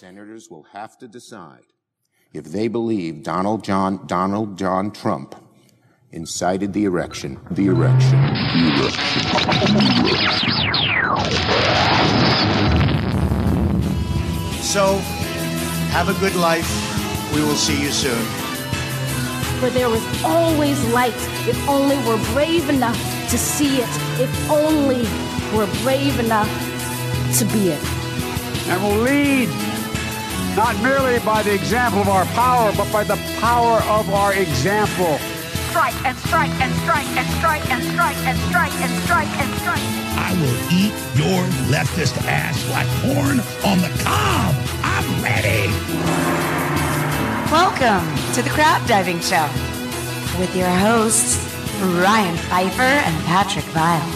Senators will have to decide if they believe Donald John Trump incited the erection. So, have a good life. We will see you soon. For there is always light if only we're brave enough to see it, if only we're brave enough to be it. And will lead not merely by the example of our power, but by the power of our example. Strike and strike and strike and strike and strike and strike and strike and strike. I will eat your leftist ass like corn on the cob. I'm ready. Welcome to the Crab Diving Show with your hosts, Ryan Pfeiffer and Patrick Vile.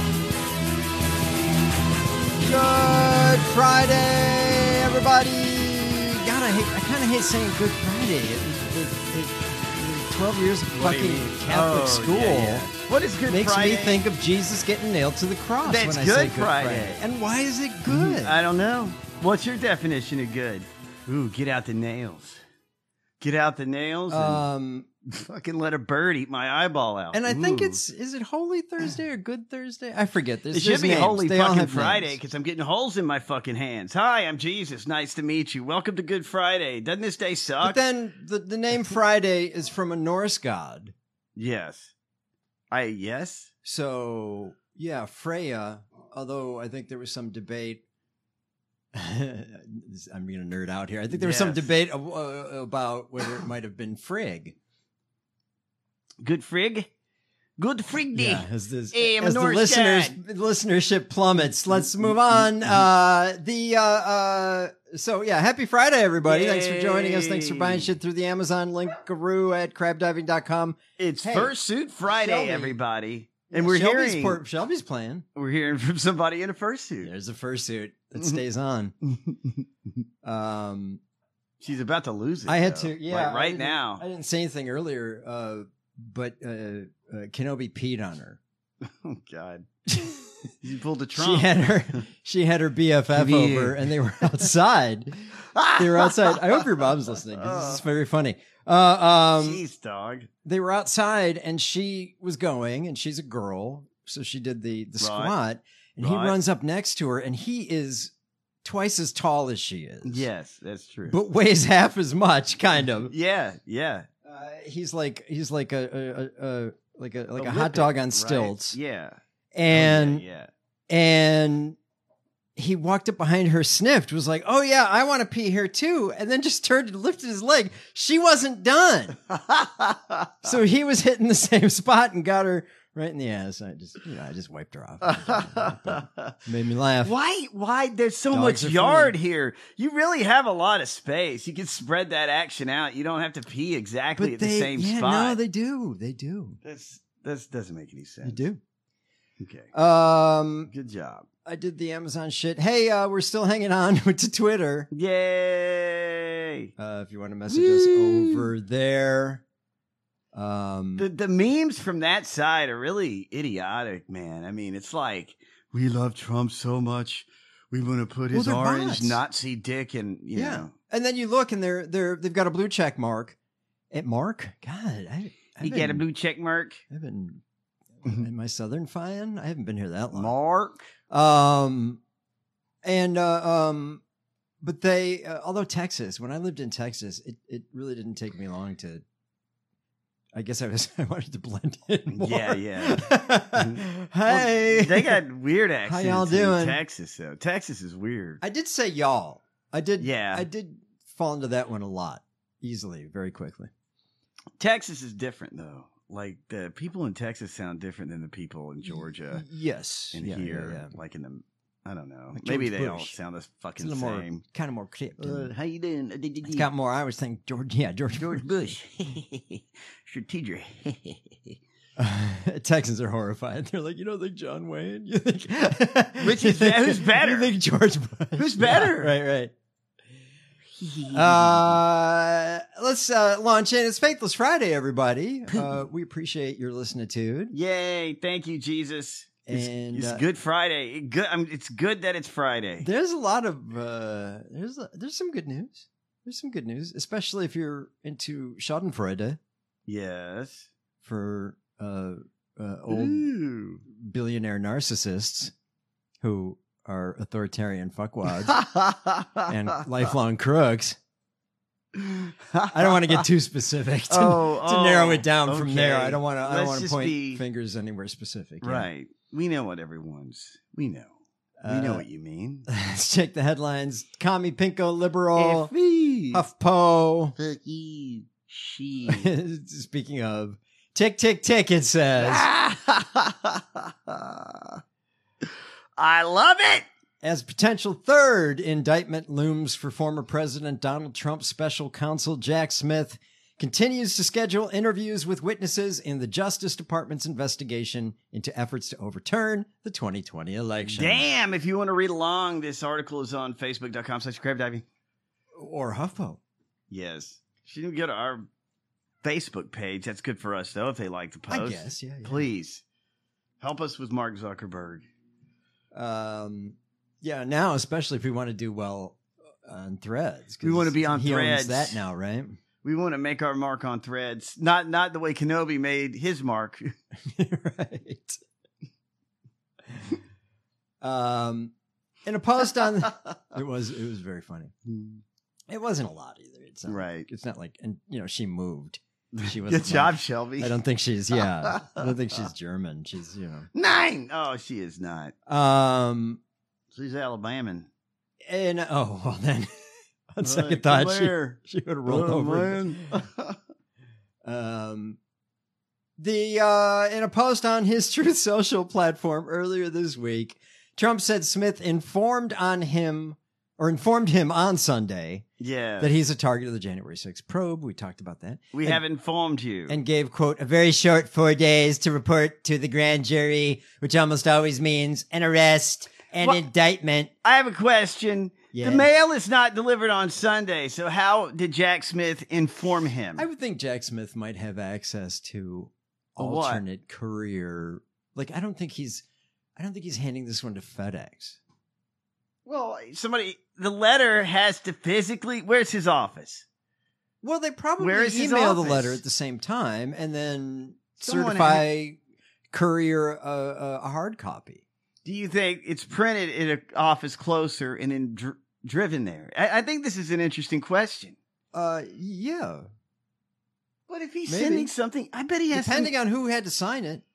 Good Friday, everybody. God, I kind of hate saying Good Friday. 12 years of fucking Catholic school. Yeah. What is Good makes Friday? Me think of Jesus getting nailed to the cross. That's when I Good say Good Friday. And why is it good? I don't know. What's your definition of good? Ooh, get out the nails. Get out the nails and fucking let a bird eat my eyeball out. And I think is it Holy Thursday or Good Thursday? I forget. It should be names. Holy They all fucking have Friday names. because I'm getting holes in my fucking hands. Hi, I'm Jesus. Nice to meet you. Welcome to Good Friday. Doesn't this day suck? But then the name Friday is from a Norse god. Yes. Yes? So, yeah, Freya, although I think there was some debate. I'm going to nerd out here. I think there was some debate about whether it might have been Frigg. Good Frig? Good Frig day. Yeah, as the listenership plummets, let's move on. So yeah, happy Friday, everybody. Yay. Thanks for joining us. Thanks for buying shit through the Amazon linkaroo at crabdiving.com. It's Fursuit Friday, Shelby. Everybody. And Shelby's playing. We're hearing from somebody in a fursuit. There's a fursuit that stays on. She's about to lose it. I had though. to, yeah. Like right now. I didn't say anything earlier, but Kenobi peed on her. Oh God. You pulled a Trump. She had her BFF over, and they were outside. They were outside. I hope your mom's listening. This is very funny. Jeez, dog. They were outside, and she was going, and she's a girl, so she did the squat, and he runs up next to her, and he is twice as tall as she is. Yes, that's true. But weighs half as much, kind of. Yeah. He's like a hot dog on stilts. Right. Yeah. And he walked up behind her, sniffed, was like, "Oh yeah, I want to pee here too," and then just turned and lifted his leg. She wasn't done, so he was hitting the same spot and got her right in the ass. I just wiped her off. Made me laugh. Why? There's so Dogs much are yard funny. here. You really have a lot of space. You can spread that action out. You don't have to pee exactly at the same spot. No, they do. They do. That doesn't make any sense. They do. Okay. Good job. I did the Amazon shit. Hey, we're still hanging on to Twitter. Yay! If you want to message us over there. The memes from that side are really idiotic, man. I mean, it's like, we love Trump so much, we want to put his orange bots. Nazi dick in, you know. And then you look and they've got a blue check mark. Mark? God, You get a blue check mark? I've been am I Southern fan? I haven't been here that long. Mark. But they although Texas, when I lived in Texas, it really didn't take me long to I guess I wanted to blend in more. Yeah. Hey. Well, they got weird accents. How y'all doing? In Texas, though. Texas is weird. I did say y'all. I did. Yeah. I did fall into that one a lot, easily, very quickly. Texas is different, though. Like, the people in Texas sound different than the people in Georgia. Yes. And here. Yeah. Like in the, I don't know. Like Maybe George they Bush. all sound the fucking It's a little same. kind of more cryptic. How you doing? It's got more Irish thing. George Bush. Strategic. Texans are horrified. They're like, you don't think John Wayne? You think who's better? You think George Bush? Who's better? Yeah, right. Let's launch in. It's Faithless Friday, everybody. We appreciate your listenitude. Yay. Thank you, Jesus. And it's Good Friday. It's good that it's Friday. There's a lot of there's some good news. There's some good news, especially if you're into Schadenfreude. Yes. For old billionaire narcissists who are authoritarian fuckwads and lifelong crooks. I don't want to get too specific to narrow it down from there. I don't want to point fingers anywhere specific. Right. We know what we know. We know what you mean. Let's check the headlines. Commie Pinko Liberal. HuffPo. Speaking of, tick, tick, tick, it says. I love it. As potential third indictment looms for former President Donald Trump's special counsel, Jack Smith, continues to schedule interviews with witnesses in the Justice Department's investigation into efforts to overturn the 2020 election. Damn, if you want to read along, this article is on facebook.com/cravediving. Or HuffPo. Yes. You can go to our Facebook page. That's good for us, though, if they like the post. I guess, yeah. Please. Help us with Mark Zuckerberg. Yeah, now, especially if we want to do well on Threads. We want to be on he Threads. Owns that now, right? We want to make our mark on Threads. Not the way Kenobi made his mark. Right. In a post on... it was very funny. It wasn't a lot either. It's not like... And, she moved. She was Good job, Shelby. I don't think she's... Yeah. I don't think she's German. She's, 9! Oh, she is not. She's Alabaman. And well then, on second thought, she would have rolled over. Man. In a post on his Truth Social platform earlier this week, Trump said Smith informed him on Sunday that he's a target of the January 6th probe. We talked about that. We have informed you. And gave, quote, a very short 4 days to report to the grand jury, which almost always means an arrest. An indictment. I have a question. Yes. The mail is not delivered on Sunday, so how did Jack Smith inform him? I would think Jack Smith might have access to alternate courier. Like, I don't think he's handing this one to FedEx. Well, the letter has to physically. Where's his office? Well, they probably email the letter at the same time and then certify courier a hard copy. Do you think it's printed in an office closer and then driven there? I think this is an interesting question. Yeah. But if he's sending something, I bet he has Depending on who had to sign it.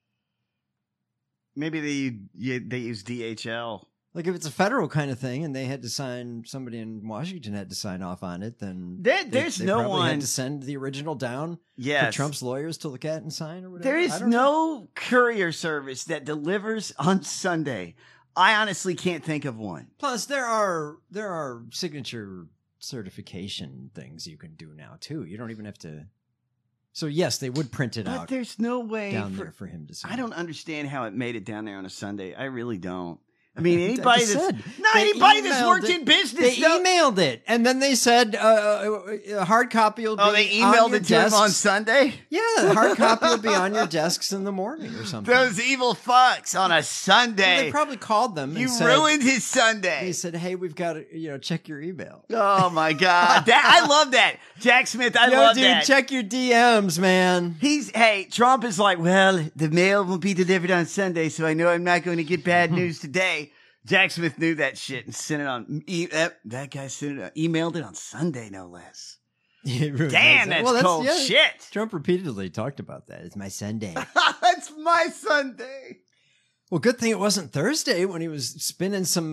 Maybe they use DHL. Like if it's a federal kind of thing and they had to sign, somebody in Washington had to sign off on it, then there's they no probably one had to send the original down for Trump's lawyers to look at and sign or whatever. There is no courier service that delivers on Sunday. I honestly can't think of one. Plus, there are signature certification things you can do now too. You don't even have to. So yes, they would print it out. But there's no way down there for him to sign. I don't understand how it made it down there on a Sunday. I really don't. I mean, anybody that's worked in business. They emailed it, and then they said a hard copy will be they emailed it to him on Sunday? Yeah, the hard copy will be on your desks in the morning or something. Those evil fucks on a Sunday. Well, they probably called them and said, ruined his Sunday. They said, hey, we've got to check your email. Oh, my God. I love that. Jack Smith, I love that. Check your DMs, man. Trump is like, well, the mail will be delivered on Sunday, so I know I'm not going to get bad news today. Jack Smith knew that shit and sent it on. That guy emailed it on Sunday, no less. Damn, that's cold shit. Trump repeatedly talked about that. It's my Sunday. It's my Sunday. Well, good thing it wasn't Thursday when he was spinning some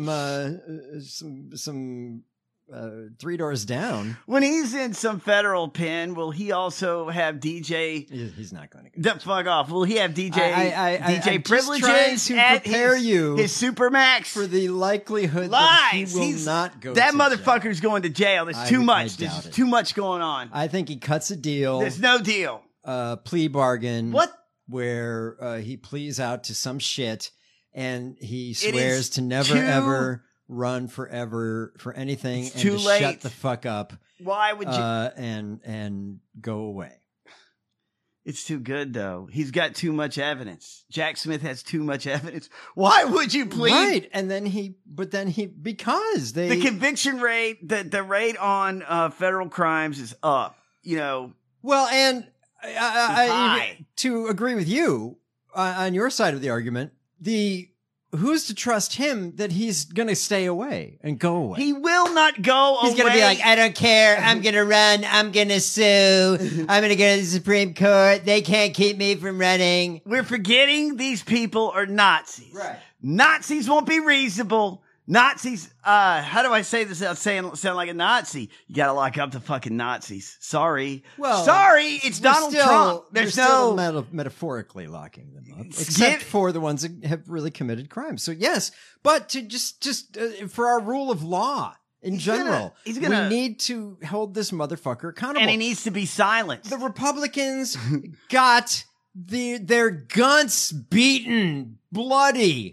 3 doors down. When he's in some federal pen, will he also have DJ? He's not going to go. Fuck off. Will he have DJ privileges to prepare his Supermax for the likelihood that he will not go? That to motherfucker's jail. Going to jail. There's too much. There's too much going on. I think he cuts a deal. There's no deal. Plea bargain. What? Where he pleads out to some shit and he swears to never ever run forever for anything and too just late. Shut the fuck up. Why would you and go away? It's too good, though. He's got too much evidence. Jack Smith has too much evidence. Why would you plead? Right. And then because the conviction rate, the rate on federal crimes is up, you know. Well, and I to agree with you on your side of the argument, who's to trust him that he's going to stay away and go away? He will not go away. He's going to be like, I don't care. I'm going to run. I'm going to sue. I'm going to go to the Supreme Court. They can't keep me from running. We're forgetting these people are Nazis. Right. Nazis won't be reasonable. Nazis, how do I say this without sound like a Nazi? You gotta lock up the fucking Nazis. Sorry. Well, sorry, it's Donald Trump. There's no metaphorically locking them up, except for the ones that have really committed crimes. So yes, but to just for our rule of law in general, we need to hold this motherfucker accountable, and he needs to be silenced. The Republicans got their guns beaten, bloody.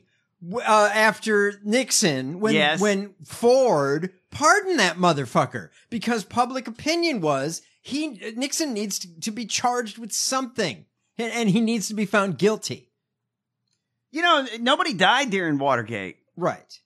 After Nixon, when Ford pardoned that motherfucker, because public opinion was Nixon needs to be charged with something, and he needs to be found guilty. You know, nobody died during Watergate. Right.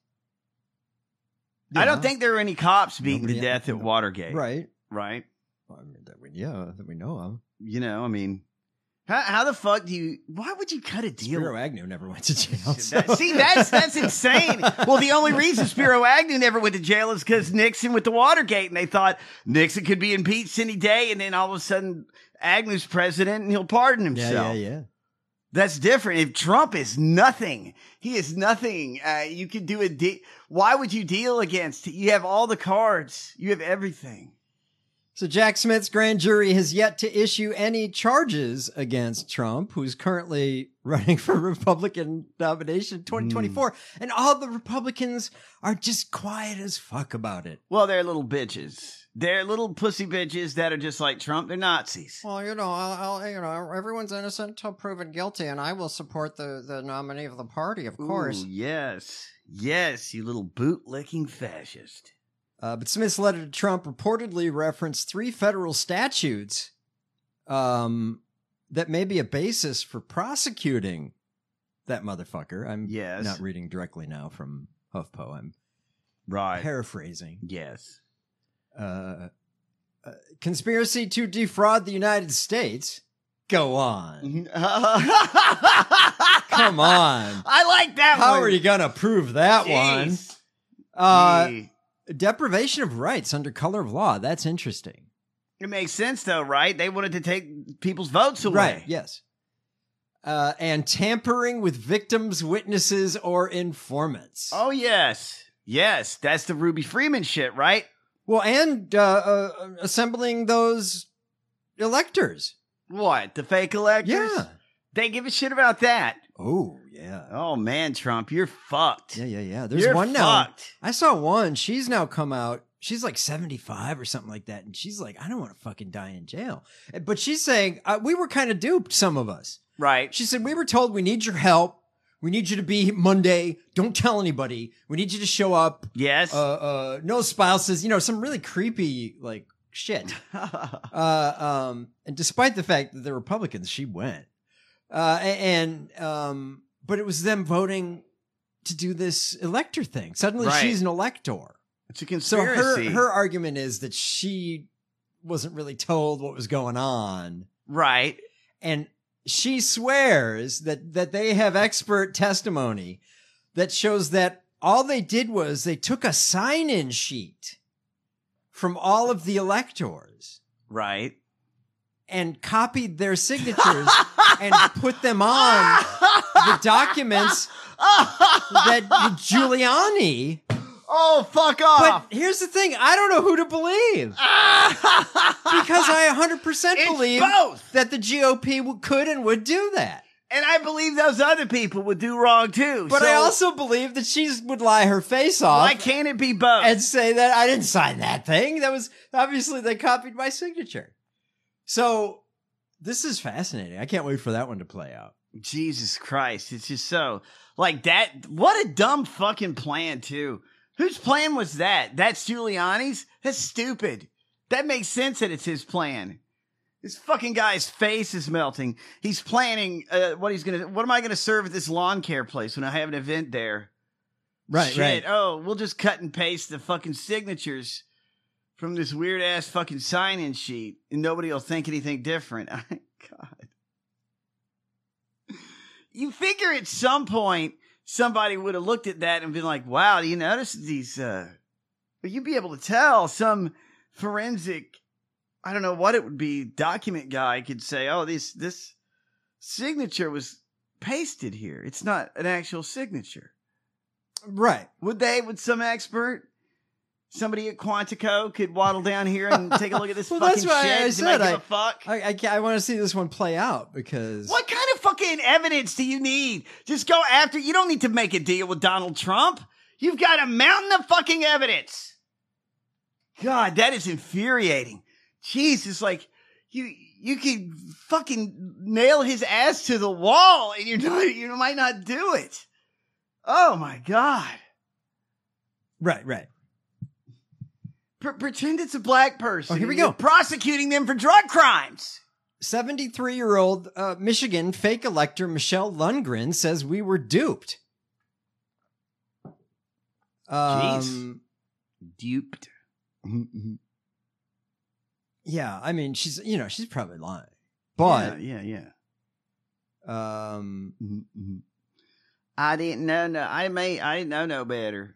Yeah. I don't think there were any cops beaten to death at Watergate. Right. Right. Well, I mean, that we know of. You know, I mean, how the fuck why would you cut a deal? Spiro Agnew never went to jail. So. See, that's insane. Well, the only reason Spiro Agnew never went to jail is because Nixon went to Watergate, and they thought Nixon could be impeached any day, and then all of a sudden Agnew's president and he'll pardon himself. Yeah. That's different. If Trump is nothing, he is nothing. You could do why would you deal against? You have all the cards. You have everything. So Jack Smith's grand jury has yet to issue any charges against Trump, who's currently running for Republican nomination 2024. And all the Republicans are just quiet as fuck about it. Well, they're little bitches. They're little pussy bitches that are just like Trump. They're Nazis. Well, I'll everyone's innocent until proven guilty, and I will support the nominee of the party, of course. Yes. Yes, you little boot-licking fascist. But Smith's letter to Trump reportedly referenced 3 federal statutes that may be a basis for prosecuting that motherfucker. I'm not reading directly now from HuffPo. I'm paraphrasing. Yes. Conspiracy to defraud the United States. Go on. Come on. I like that one. How are you going to prove that one? Deprivation of rights under color of law. That's interesting. It makes sense, though, right? They wanted to take people's votes away. Right, yes. And tampering with victims, witnesses, or informants. Oh, yes. Yes, that's the Ruby Freeman shit, right? Well, and assembling those electors. What? The fake electors? Yeah. They give a shit about that. Oh, yeah. Oh, man, Trump, you're fucked. Yeah. There's one now. I saw one. She's now come out. She's like 75 or something like that. And she's like, I don't want to fucking die in jail. But she's saying, we were kind of duped, some of us. Right. She said, we were told we need your help. We need you to be Monday. Don't tell anybody. We need you to show up. Yes. No spouses. Some really creepy, like, shit. And despite the fact that they're Republicans, she went. But it was them voting to do this elector thing. Suddenly she's an elector. It's a conspiracy. So her argument is that she wasn't really told what was going on. Right. And she swears that they have expert testimony that shows that all they did was they took a sign-in sheet from all of the electors. Right. And copied their signatures and put them on the documents that Giuliani. Oh, fuck off. But here's the thing. I don't know who to believe. Because I 100% believe both. that the GOP could and would do that. And I believe those other people would do wrong too. But I also believe that she would lie her face off. Why can't it be both? And say that I didn't sign that thing. That was obviously they copied my signature. So this is fascinating. I can't wait for that one to play out. Jesus Christ. It's just so like that. What a dumb fucking plan too. Whose plan was that? That's Giuliani's? That's stupid. That makes sense that it's his plan. This fucking guy's face is melting. He's planning what am I gonna serve at this lawn care place when I have an event there? Right, Shit. right. Oh, we'll just cut and paste the fucking signatures from this weird ass fucking sign-in sheet, and nobody will think anything different. God. You figure at some point somebody would have looked at that and been like, "Wow, do you notice these?" But you'd be able to tell some forensic, I don't know what it would be, document guy could say, "Oh, this signature was pasted here. It's not an actual signature." Right. Would some expert, somebody at Quantico could waddle down here and take a look at this Well, fucking that's why shit? I Does anybody said give a fuck? I want to see this one play out because What kind of fucking evidence do you need? Just go after, you don't need to make a deal with Donald Trump. You've got a mountain of fucking evidence. God, that is infuriating. Jeez, it's like you could fucking nail his ass to the wall and you might not do it. Oh my God. Right. Pretend it's a black person. Oh, here we You're go. prosecuting them for drug crimes. 73-year-old Michigan fake elector Michelle Lundgren says we were duped. Jeez. Duped. Yeah, I mean, she's probably lying. But yeah. Mm-hmm. I didn't know I didn't know no better.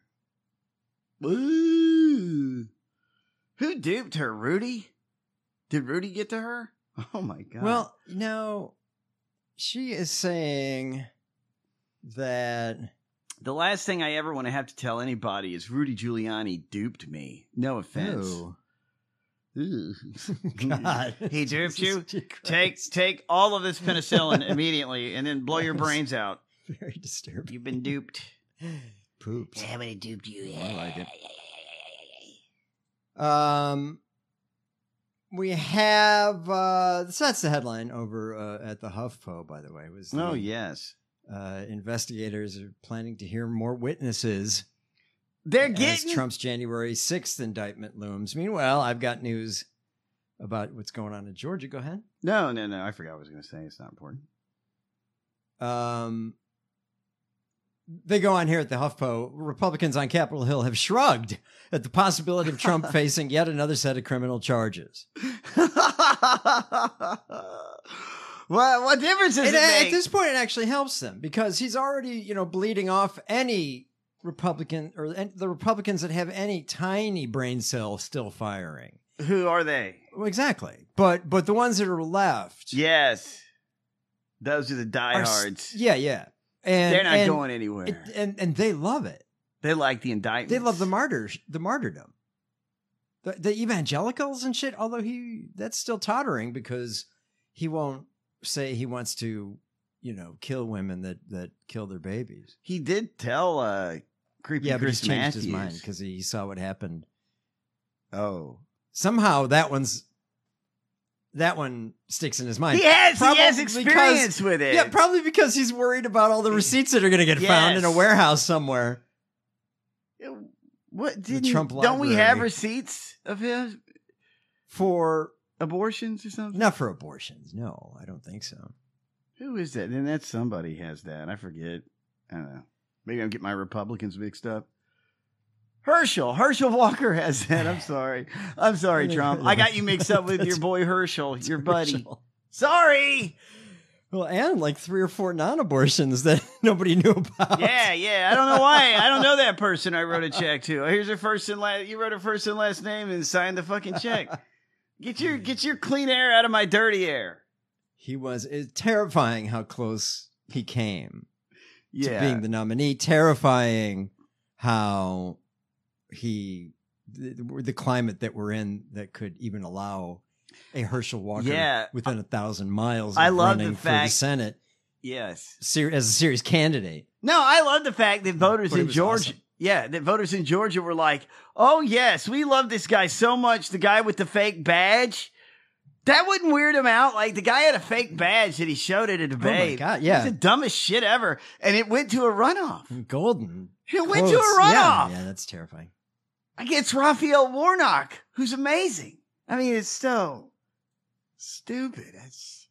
Ooh. Who duped her, Rudy? Did Rudy get to her? Oh my God. Well, she is saying that the last thing I ever want to have to tell anybody is Rudy Giuliani duped me. No offense. Ooh. God. He duped you? Take all of this penicillin immediately and then blow your brains out. Very disturbing. You've been duped. Poops. Somebody duped you. I like it. We have so that's the headline over at the HuffPo, by the way. Yes. Investigators are planning to hear more witnesses. They're as getting Trump's January 6th indictment looms. Meanwhile, I've got news about what's going on in Georgia. Go ahead. No. I forgot what I was going to say. It's not important. They go on here at the HuffPo. Republicans on Capitol Hill have shrugged at the possibility of Trump facing yet another set of criminal charges. What difference does it make? At this point, it actually helps them because he's already, bleeding off any Republican or the Republicans that have any tiny brain cell still firing. Who are they? Well, exactly. But the ones that are left. Yes. Those are the diehards. Yeah. And they're not going anywhere. And they love it. They like the indictment. They love the martyrdom. The evangelicals and shit, although that's still tottering because he won't say he wants to, kill women that kill their babies. He did tell creepy but Chris he's changed Matthews. his mind because he saw what happened. Oh. Somehow that one sticks in his mind. He has Probably experience with it. Yeah, probably because he's worried about all the receipts that are going to get found in a warehouse somewhere. What Trump don't we have library. receipts of his for abortions or something? Not for abortions. No, I don't think so. Who is that? And that's somebody has that. I forget. I don't know. Maybe I'm getting my Republicans mixed up. Herschel Walker has that. I'm sorry, Trump. I got you mixed up with your boy Herschel, your buddy. Herschel. Sorry. Well, and like 3 or 4 non-abortions that nobody knew about. Yeah. I don't know why. I don't know that person I wrote a check to. Here's her first and last. You wrote her first and last name and signed the fucking check. Get your clean air out of my dirty air. It's terrifying how close he came to Yeah. being the nominee. Terrifying how the climate that we're in that could even allow a Herschel Walker within 1,000 miles of running for the Senate. Yes. As a serious candidate. No, I love the fact that voters But it in was Georgia, awesome. that voters in Georgia were like, "Oh yes, we love this guy so much." The guy with the fake badge, that wouldn't weird him out. Like the guy had a fake badge that he showed at a debate. Oh my God, yeah. It's the dumbest shit ever, and it went to a runoff. Golden. It went to a runoff. Yeah, that's terrifying. Against Raphael Warnock, who's amazing. I mean, it's so Stupid. That's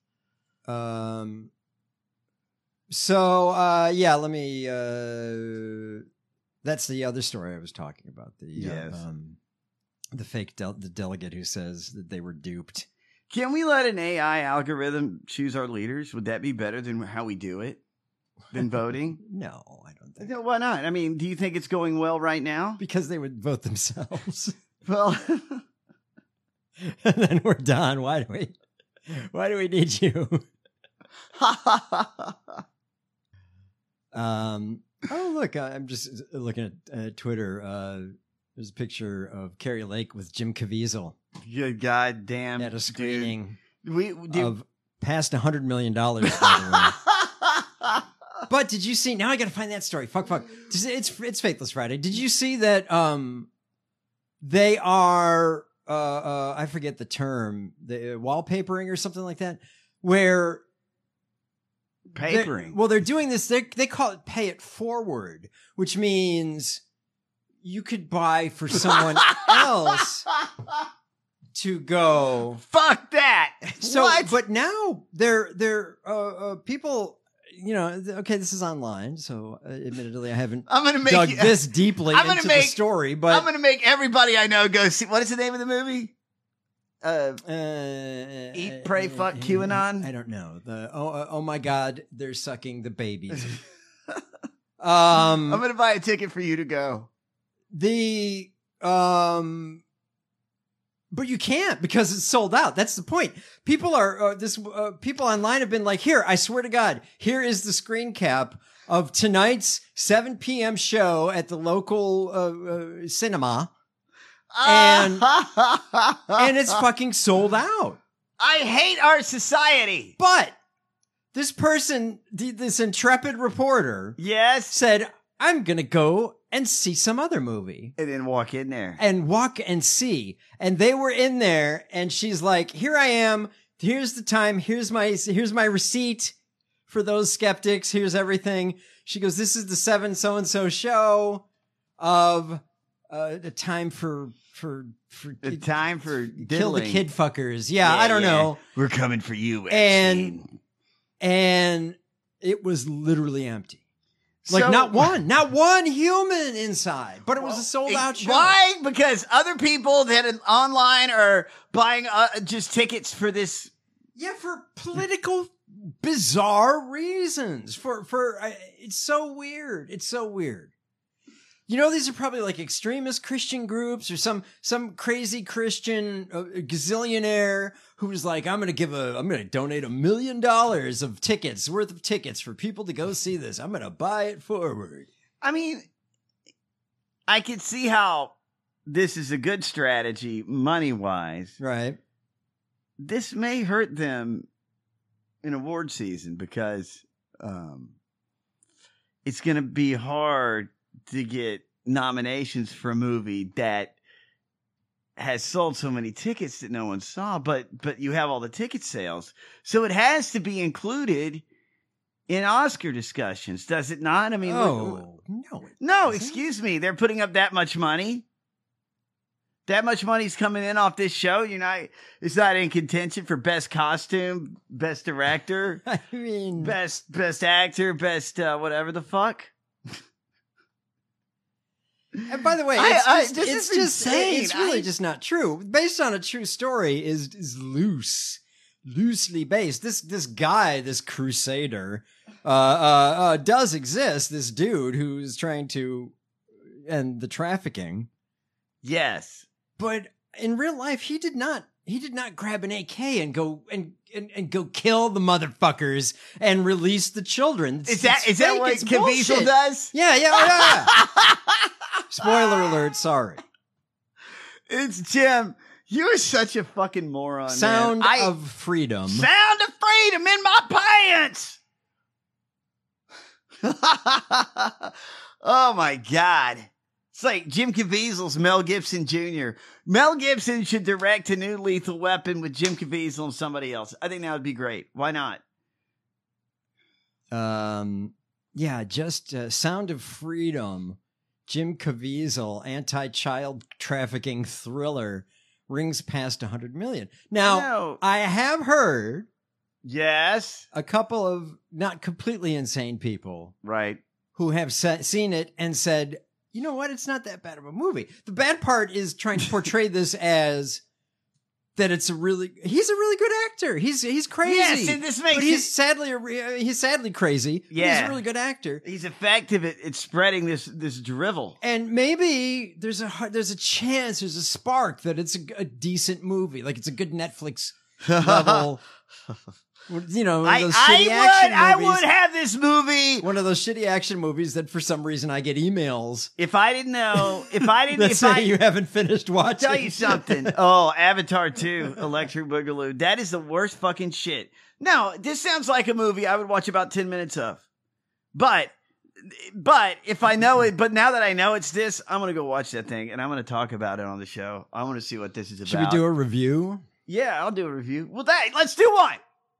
yeah, let me that's the other story I was talking about. The fake the delegate who says that they were duped. Can we let an AI algorithm choose our leaders? Would that be better than how we do it? Than voting? No, I don't think. No, why not? I mean, do you think it's going well right now? Because they would vote themselves. Well, and then we're done. Why do we need you? Oh, look, I'm just looking at Twitter. There's a picture of Carrie Lake with Jim Caviezel. Good goddamn. At a screening dude. of past $100 million, by the way. But did you see? Now I got to find that story. Fuck. It's Faithless Friday. Did you see that? They are. I forget the term. The wallpapering or something like that. Where papering. They're doing this. They call it pay it forward, which means you could buy for someone else to go. Fuck that. So, what? But now they're people. You know, okay, this is online, so admittedly, I haven't dug this deeply into the story. But I'm going to make everybody I know go see. What is the name of the movie? Eat, Pray, Fuck, QAnon. I don't know. Oh my God, they're sucking the babies. I'm going to buy a ticket for you to go. But you can't because it's sold out. That's the point. People are people online have been like, here, I swear to God, here is the screen cap of tonight's 7 p.m. show at the local cinema, and it's fucking sold out. I hate our society. But this person, this intrepid reporter, yes, said, I'm gonna go and see some other movie. And then walk in there. And walk and see. And they were in there and she's like, here I am. Here's the time. Here's my receipt for those skeptics. Here's everything. She goes, this is the 7 so-and-so show of the time for the time for kill diddling. the kid fuckers. Yeah, I don't know. We're coming for you, Epstein. And it was literally empty. Like, So- not one human inside, but it was a sold out show. Why? Because other people that are online are buying just tickets for this. Yeah, for political bizarre reasons. It's so weird. It's so weird. You know, these are probably like extremist Christian groups or some crazy Christian gazillionaire who's like, I'm going to donate $1 million of tickets worth of tickets for people to go see this. I'm going to buy it forward. I mean, I could see how this is a good strategy money-wise. Right. This may hurt them in award season because it's going to be hard to get nominations for a movie that has sold so many tickets that no one saw, but you have all the ticket sales. So it has to be included in Oscar discussions, does it not? I mean, no, excuse me. They're putting up that much money. That much money's coming in off this show. It's not in contention for best costume, best director, I mean, best actor, best whatever the fuck. And by the way, this it's is insane. It's really just not true. Based on a true story is loosely based. This guy, this crusader, does exist. This dude who's trying to end the trafficking. Yes, but in real life, he did not grab an AK and go and go kill the motherfuckers and release the children. Is that what Caviezel does? Yeah. Spoiler alert, sorry. It's Jim. You're such a fucking moron. Sound of freedom. Sound of freedom in my pants. Oh my God. It's like Jim Caviezel's Mel Gibson Jr. Mel Gibson should direct a new Lethal Weapon with Jim Caviezel and somebody else. I think that would be great. Why not? Yeah, just Sound of Freedom. Jim Caviezel, anti-child trafficking thriller, rings past 100 million. Now, No. I have heard Yes. a couple of not completely insane people Right. who have seen it and said, you know what? It's not that bad of a movie. The bad part is trying to portray this as that he's a really good actor. He's crazy. Yes, and this makes but he's sadly crazy. But Yeah. he's a really good actor. He's effective at spreading this drivel. And maybe there's a chance, there's a spark that it's a decent movie. Like it's a good Netflix level. You know, those shitty action I movies. would have this movie. One of those shitty action movies that for some reason I get emails If I didn't know, that say you haven't finished watching. tell you something. Oh, Avatar 2, Electric Boogaloo. That is the worst fucking shit. No, this sounds like a movie I would watch about 10 minutes of. But if I know it, but now that I know it's this, I'm going to go watch that thing and I'm going to talk about it on the show. I want to see what this is about. Should we do a review? Yeah, I'll do a review. Well, let's do one.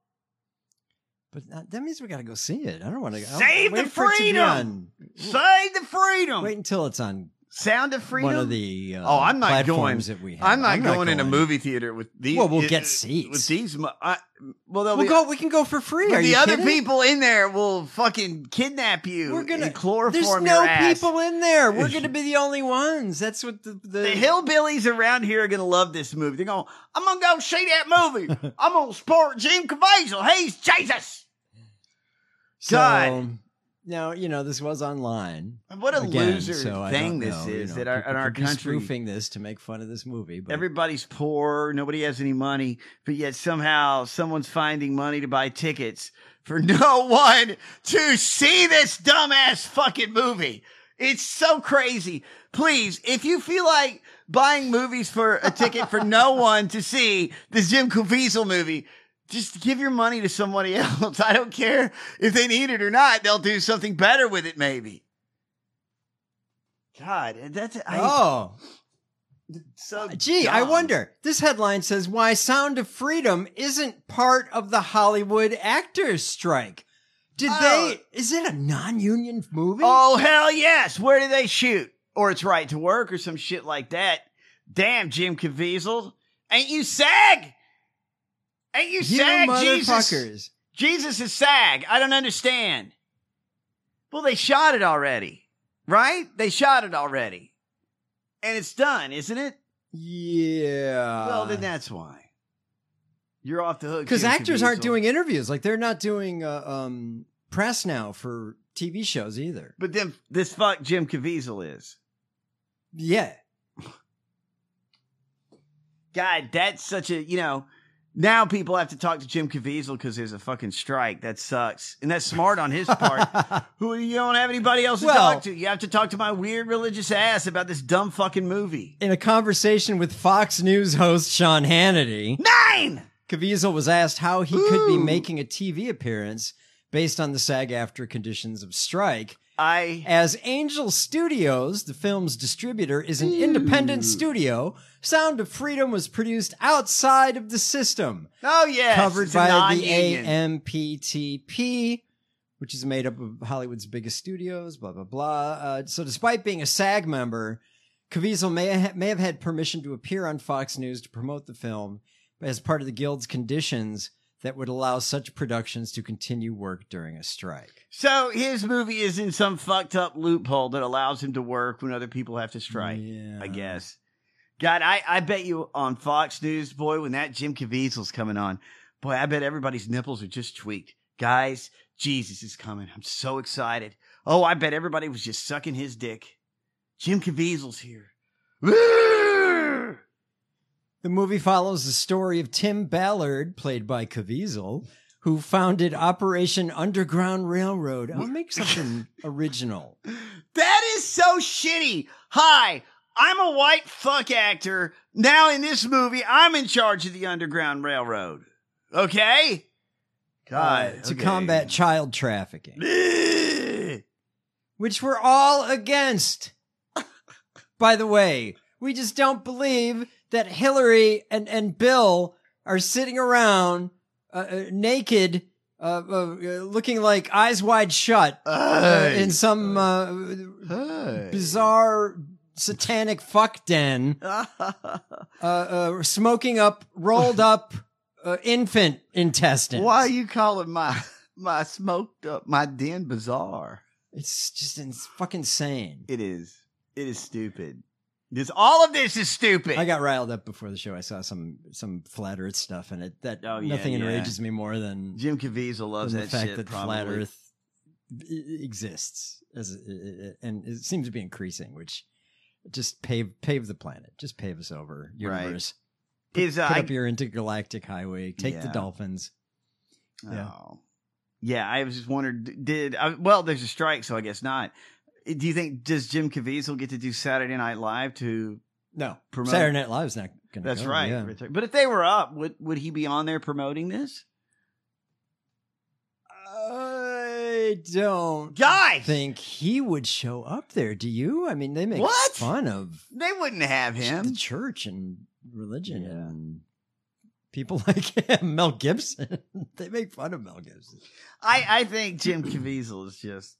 But that means we got to go see it. I don't want to. Save the freedom. Save the freedom. Wait until it's on Sound of Freedom. one of the I'm not going. platforms that we have. I'm not going in a movie theater with these. Well, we'll get seats. With these. Well, We can go for free. But Are the you other kidding? people in there will fucking kidnap you. We're gonna and chloroform There's your no ass. people in there. We're gonna be the only ones. That's what the The hillbillies around here are gonna love this movie. They're going, I'm gonna go see that movie. I'm gonna support Jim Caviezel. He's Jesus. God. So, now, this was online. What a Again, loser so I thing don't this know, is people in our could be country. spoofing this to make fun of this movie. But Everybody's poor. Nobody has any money, but yet somehow someone's finding money to buy tickets for no one to see this dumbass fucking movie. It's so crazy. Please, if you feel like buying movies for a ticket for no one to see this Jim Caviezel movie, just give your money to somebody else. I don't care if they need it or not. They'll do something better with it, maybe. God, so gee, dumb. I wonder. This headline says why Sound of Freedom isn't part of the Hollywood actors strike. Is it a non-union movie? Oh, hell yes. Where do they shoot? Or it's Right to Work or some shit like that. Damn, Jim Caviezel. Ain't you SAG? Ain't you SAG, Jesus? Motherfuckers. Jesus is SAG. I don't understand. Well, they shot it already, right? They shot it already. And it's done, isn't it? Yeah. Well, then that's why. You're off the hook. Because Jim actors aren't Caviezel. doing interviews. Like, they're not doing press now for TV shows either. But then this fuck Jim Caviezel is. Yeah. God, that's such a, now people have to talk to Jim Caviezel because there's a fucking strike. That sucks. And that's smart on his part. You don't have anybody else to talk to. You have to talk to my weird religious ass about this dumb fucking movie. In a conversation with Fox News host Sean Hannity, 9! Caviezel was asked how he could be making a TV appearance based on the SAG-AFTRA conditions of strike. As Angel Studios, the film's distributor, is an independent studio, Sound of Freedom was produced outside of the system. Oh, yes. Covered It's a by the non-union. AMPTP, which is made up of Hollywood's biggest studios, blah, blah, blah. So despite being a SAG member, Caviezel may have had permission to appear on Fox News to promote the film as part of the Guild's conditions that would allow such productions to continue work during a strike. So his movie is in some fucked up loophole that allows him to work when other people have to strike, I guess. God, I bet you on Fox News, boy, when that Jim Caviezel's coming on, boy, I bet everybody's nipples are just tweaked. Guys, Jesus is coming. I'm so excited. Oh, I bet everybody was just sucking his dick. Jim Caviezel's here. The movie follows the story of Tim Ballard, played by Caviezel, who founded Operation Underground Railroad. I'll make something original. That is so shitty. Hi, I'm a white fuck actor. Now in this movie, I'm in charge of the Underground Railroad. Okay? God. To combat child trafficking. Which we're all against. By the way, we just don't believe that Hillary and Bill are sitting around naked, looking like eyes wide shut in some bizarre satanic fuck den, smoking up rolled up infant intestines. Why are you calling my smoked up my den bizarre? It's just fucking insane. It is. It is stupid. All of this is stupid. I got riled up before the show. I saw some flat Earth stuff, and nothing enrages me more than Jim Caviezel loves than that the fact shit. that probably. flat Earth exists and it seems to be increasing, which just pave the planet, just pave us over universe. Right. Put up your intergalactic highway, take the dolphins. Yeah, I was just wondering, well, there's a strike, so I guess not. Do you think, does Jim Caviezel get to do Saturday Night Live to promote? Saturday Night Live's not going to That's go, right. yeah. But if they were up, would he be on there promoting this? I don't think he would show up there. Do you? I mean, they make fun of... They wouldn't have him. The church and religion and people like him. Mel Gibson. They make fun of Mel Gibson. I think Jim Caviezel is just...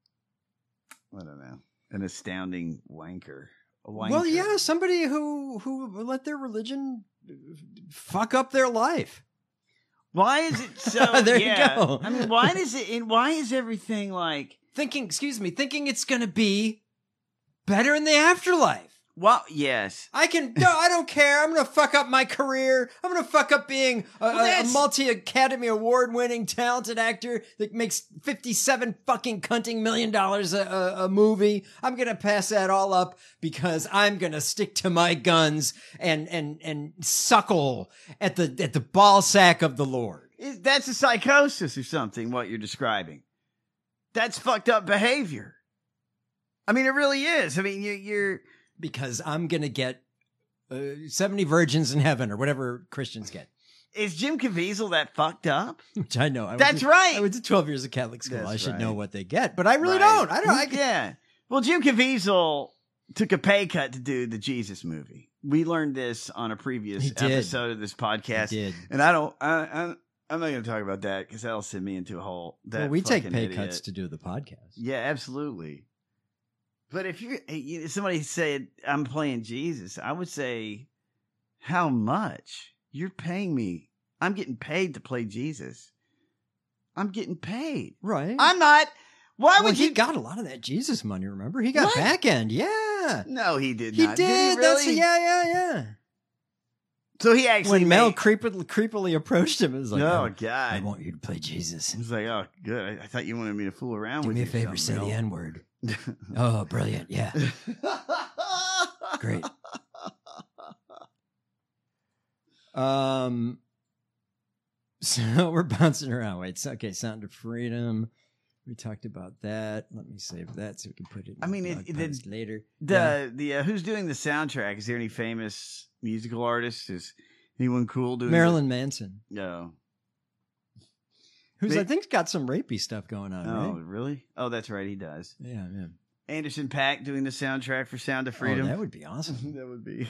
I don't know, an astounding wanker. Well, yeah, somebody who let their religion fuck up their life. Why is it so? There you go. I mean, why is everything like thinking it's going to be better in the afterlife? Well, yes. I don't care. I'm going to fuck up my career. I'm going to fuck up being a multi-Academy Award winning talented actor that makes $57 million a movie. I'm going to pass that all up because I'm going to stick to my guns and suckle at the ball sack of the Lord. That's a psychosis or something, what you're describing. That's fucked up behavior. I mean, it really is. I mean, you're... Because I'm going to get 70 virgins in heaven or whatever Christians get. Is Jim Caviezel that fucked up? Which I know. That's right. I went to 12 years of Catholic school. That's I should right. know what they get, but I really don't. Yeah. Well, Jim Caviezel took a pay cut to do the Jesus movie. We learned this on a previous episode of this podcast. He did. And I'm not going to talk about that because that'll send me into a hole. Well, we take pay cuts to do the podcast. Yeah, absolutely. But if somebody said, I'm playing Jesus, I would say, how much? You're paying me. I'm getting paid to play Jesus. I'm getting paid. Right. I'm not. Why would he got a lot of that Jesus money, remember? He got back end. Yeah. No, he did not. He did. He really? Yeah. So he actually when Mel creepily approached him, it was like, oh, God. I want you to play Jesus. He's like, oh, good. I thought you wanted me to fool around Do with me you. a favor, say the N-word. Oh, brilliant. Yeah. Great. So we're bouncing around. Wait, okay, Sound of Freedom. We talked about that. Let me save that so we can put it in later. Who's doing the soundtrack? Is there any famous musical artists? Is anyone cool doing Marilyn Manson. No. I think's got some rapey stuff going on, Oh, right? really? Oh, that's right, he does. Yeah. Anderson .Paak doing the soundtrack for Sound of Freedom. Oh, that would be awesome. That would be.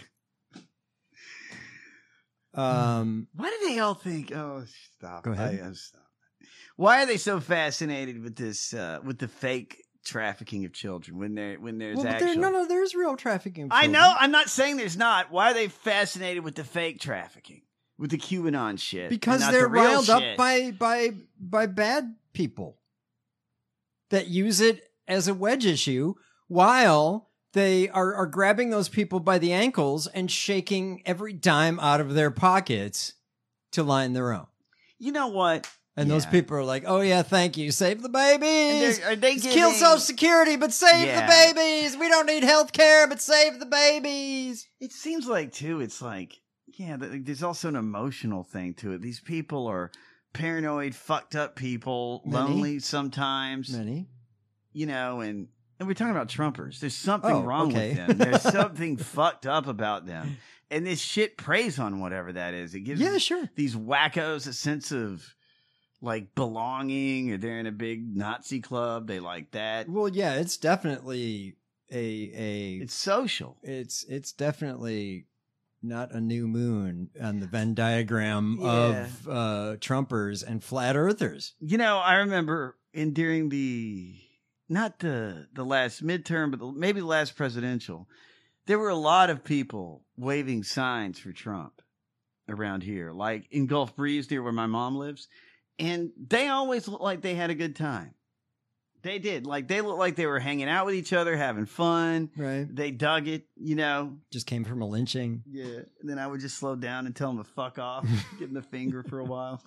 Why do they all think? Oh, stop! Go ahead. Stop. Why are they so fascinated with this? With the fake trafficking of children when there's actual? There's real trafficking. Of I children. know. I'm not saying there's not. Why are they fascinated with the fake trafficking? With the QAnon shit? Because and not they're the real riled up shit? by bad people that use it as a wedge issue while they are grabbing those people by the ankles and shaking every dime out of their pockets to line their own. You know what? And those people are like, oh, yeah, thank you. Save the babies. Are they Kill Social Security, but save the babies. We don't need health care, but save the babies. It seems like, too, it's like, yeah, there's also an emotional thing to it. These people are paranoid, fucked up people, lonely sometimes. Many. You know, and we're talking about Trumpers. There's something wrong with them. There's something fucked up about them. And this shit preys on whatever that is. It gives these wackos a sense of, like, belonging, or they're in a big Nazi club. They like that. Well, yeah, it's definitely it's social. It's definitely not a new moon on the Venn diagram of Trumpers and flat earthers. You know, I remember during not the last midterm, but maybe the last presidential, There were a lot of people waving signs for Trump around here, like in Gulf Breeze, near where my mom lives. And they always looked like they had a good time. They did. Like, they looked like they were hanging out with each other, having fun. Right. They dug it, you know. Just came from a lynching. Yeah. And then I would just slow down and tell them to fuck off, give them the finger for a while.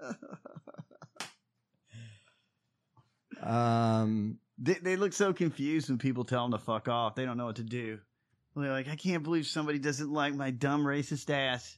They look so confused when people tell them to fuck off. They don't know what to do. They're like, I can't believe somebody doesn't like my dumb racist ass.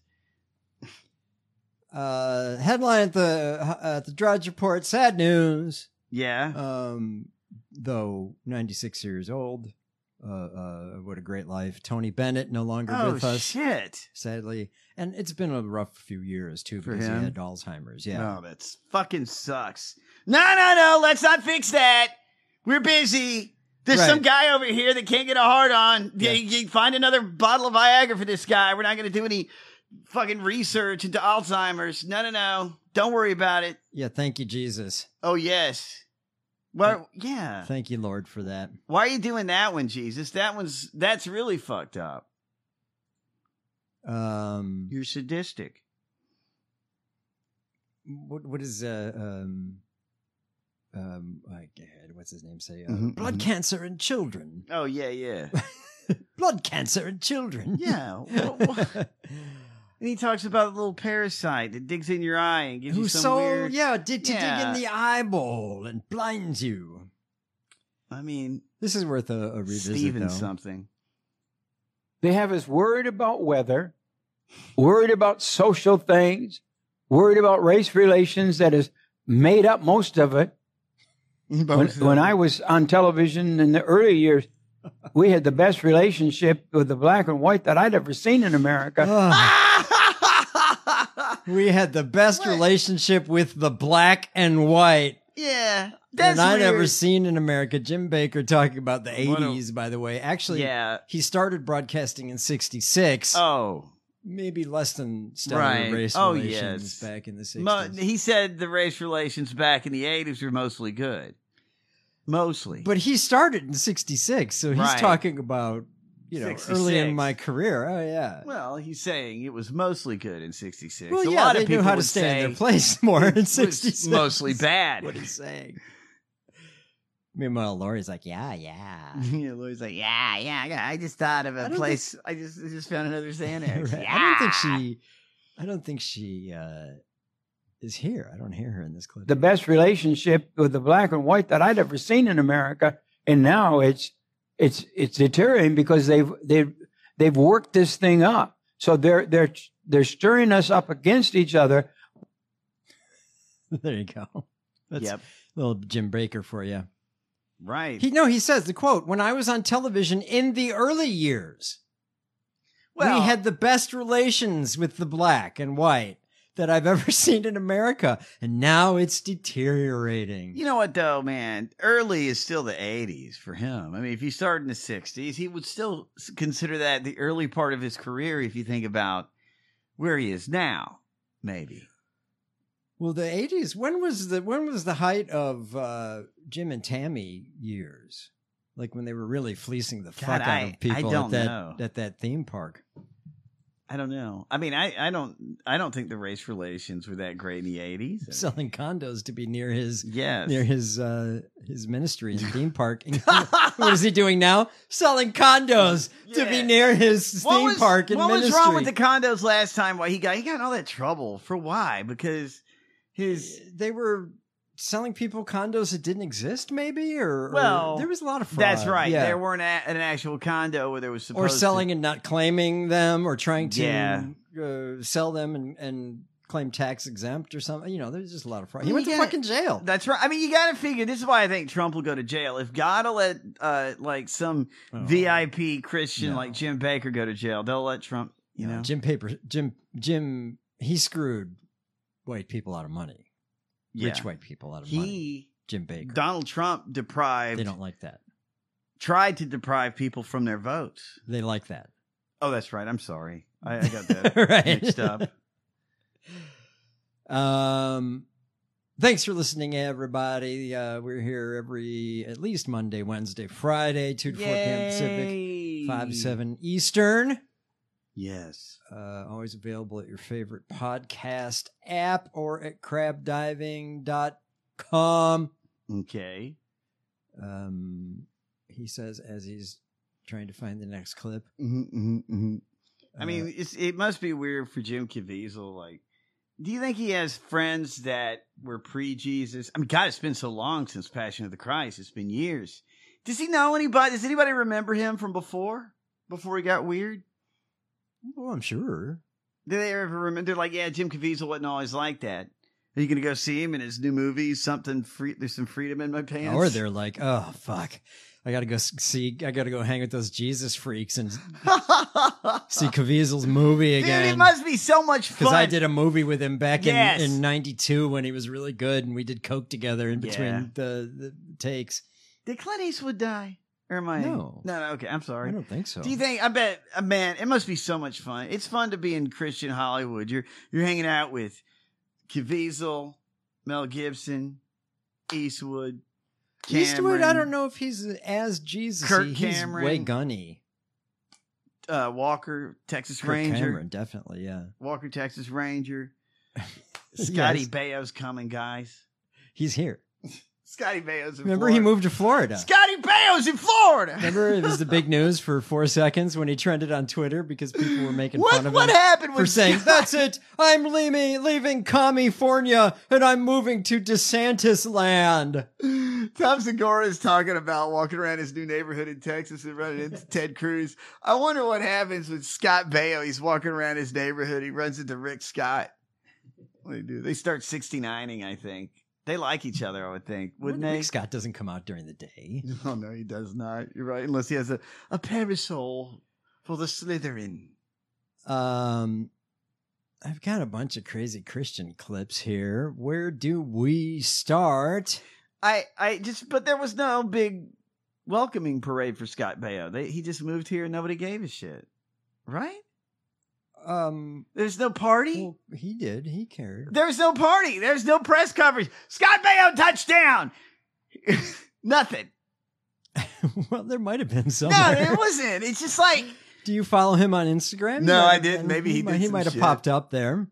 Headline at the Drudge Report, sad news. Yeah. Though 96 years old, what a great life. Tony Bennett no longer with us. Shit. Sadly. And it's been a rough few years too because he had Alzheimer's. Yeah. Oh, that fucking sucks. No, let's not fix that. We're busy. There's some guy over here that can't get a hard on. Yeah. You find another bottle of Viagra for this guy. We're not going to do any fucking research into Alzheimer's. No. Don't worry about it. Yeah, thank you, Jesus. Oh, yes. Well, yeah. Thank you, Lord, for that. Why are you doing that one, Jesus? That's really fucked up. You're sadistic. What is what's his name say? Blood cancer in children. Oh yeah. Blood cancer in children. Yeah. And he talks about a little parasite that digs in your eye and gives you some weird... to dig in the eyeball and blinds you. I mean... This is worth a revisit, Steven something. They have us worried about weather, worried about social things, worried about race relations that has made up most of it. When I was on television in the early years, we had the best relationship with the black and white that I'd ever seen in America. We had the best relationship with the black and white. Yeah. That's I'd ever seen in America. Jim Baker talking about the 80s, by the way. Actually, he started broadcasting in 66. Oh. Maybe less than stellar race relations back in the 60s. He said the race relations back in the 80s were mostly good. Mostly. But he started in 66, so he's talking about, 66. Early in my career. Oh, yeah. Well, he's saying it was mostly good in 66. Well, a lot of people knew how to stay in their place more in 66. Mostly bad. What he's saying. Meanwhile, Lori's like, yeah. Yeah, Lori's like, yeah. I just thought of a place. I just found another Xanax. Right. Yeah. I don't think she is here. I don't hear her in this clip. The best relationship with the black and white that I'd ever seen in America, and now it's deteriorating because they've worked this thing up. So they're stirring us up against each other. There you go. That's a little Jim Baker for you. Right. He says, the quote, when I was on television in the early years, we had the best relations with the black and white that I've ever seen in America. And now it's deteriorating. You know what, though, man? Early is still the 80s for him. I mean, if he started in the 60s, he would still consider that the early part of his career if you think about where he is now, maybe. Well, the 80s, when was the height of Jim and Tammy years? Like when they were really fleasing the fuck out of people at that theme park. I don't know. I mean, I don't think the race relations were that great in the 80s. Selling condos to be near his ministry in the theme park. What is he doing now? Selling condos to be near his theme park and ministry. What was wrong with the condos last time? Why he got in all that trouble for? Why? Because they were selling people condos that didn't exist, maybe, or there was a lot of fraud. That's right. Yeah. There weren't an actual condo where there was supposed or selling and not claiming them, or trying to sell them and claim tax exempt or something. You know, there's just a lot of fraud. He went to fucking jail. That's right. I mean, you got to figure. This is why I think Trump will go to jail. If God will let like some VIP Christian like Jim Baker go to jail, they'll let Trump. You know, Jim. He screwed white people out of money. Rich white people out of money. Jim Baker. Donald Trump deprived. They don't like that. Tried to deprive people from their votes. They like that. Oh, that's right. I'm sorry. I got that mixed up. Thanks for listening, everybody. We're here at least Monday, Wednesday, Friday, 2 to 4 p.m. Pacific. 5 to 7 Eastern. Yes. Always available at your favorite podcast app or at crabdiving.com. Okay. He says as he's trying to find the next clip. I mean, it must be weird for Jim Caviezel. Like, do you think he has friends that were pre-Jesus? I mean, God, it's been so long since Passion of the Christ. It's been years. Does he know anybody? Does anybody remember him from before he got weird? Oh, I'm sure. Do they ever remember? They're like, yeah, Jim Caviezel wasn't always like that. Are you going to go see him in his new movie? Something free? There's some freedom in my pants. Or they're like, oh, fuck. I got to go hang with those Jesus freaks and see Caviezel's movie again. Dude, it must be so much fun. Because I did a movie with him back in 92 when he was really good, and we did coke together in between the takes. Did Clint Eastwood die? Or am I? No. No, okay, I'm sorry. I don't think so. Do you think, I bet, man, it must be so much fun. It's fun to be in Christian Hollywood. You're hanging out with Caviezel, Mel Gibson, Eastwood, Cameron. Eastwood, I don't know if he's as Jesus. Kirk He's Cameron. way gunny. Walker, Texas Kirk Ranger. Cameron, definitely, yeah. Walker, Texas Ranger. Scotty Baio's coming, guys. He's here. Scotty Baio's in Remember, Florida. he moved to Florida. Scotty Baio's in Florida. Remember, it was the big news for 4 seconds when he trended on Twitter because people were making fun of him. What happened for saying, that's it, I'm leaving California and I'm moving to DeSantis land. Tom Segura is talking about walking around his new neighborhood in Texas and running into Ted Cruz. I wonder what happens with Scott Baio. He's walking around his neighborhood. He runs into Rick Scott. What do they do? They start 69ing, I think. They like each other, I would think, wouldn't they? Rick Scott doesn't come out during the day. Oh, no, he does not. You're right. Unless he has a parasol for the Slytherin. I've got a bunch of crazy Christian clips here. Where do we start? But there was no big welcoming parade for Scott Baio. He just moved here and nobody gave a shit. Right? There's no party? Well, he did. He cared. There's no party. There's no press coverage. Scott Baio touchdown. Nothing. Well, there might have been somewhere. No, there wasn't. It's just like. Do you follow him on Instagram? No, I didn't. Maybe he did. He might have shit. popped up there.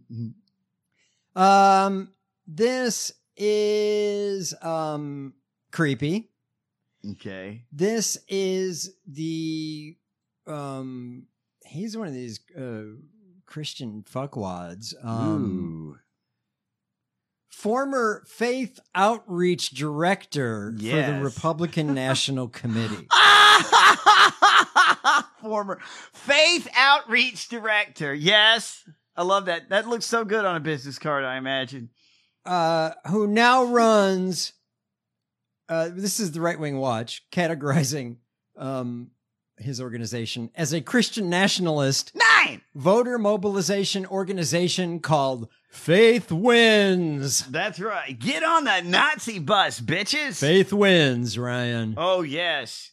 This is creepy. Okay. This is the he's one of these Christian fuckwads. Former faith outreach director for the Republican National Committee. Former faith outreach director. Yes. I love that. That looks so good on a business card, I imagine. Who now runs, this is the Right Wing Watch, categorizing his organization as a Christian nationalist voter mobilization organization called Faith Wins. That's right. Get on the Nazi bus, bitches. Faith Wins, Ryan. Oh, yes.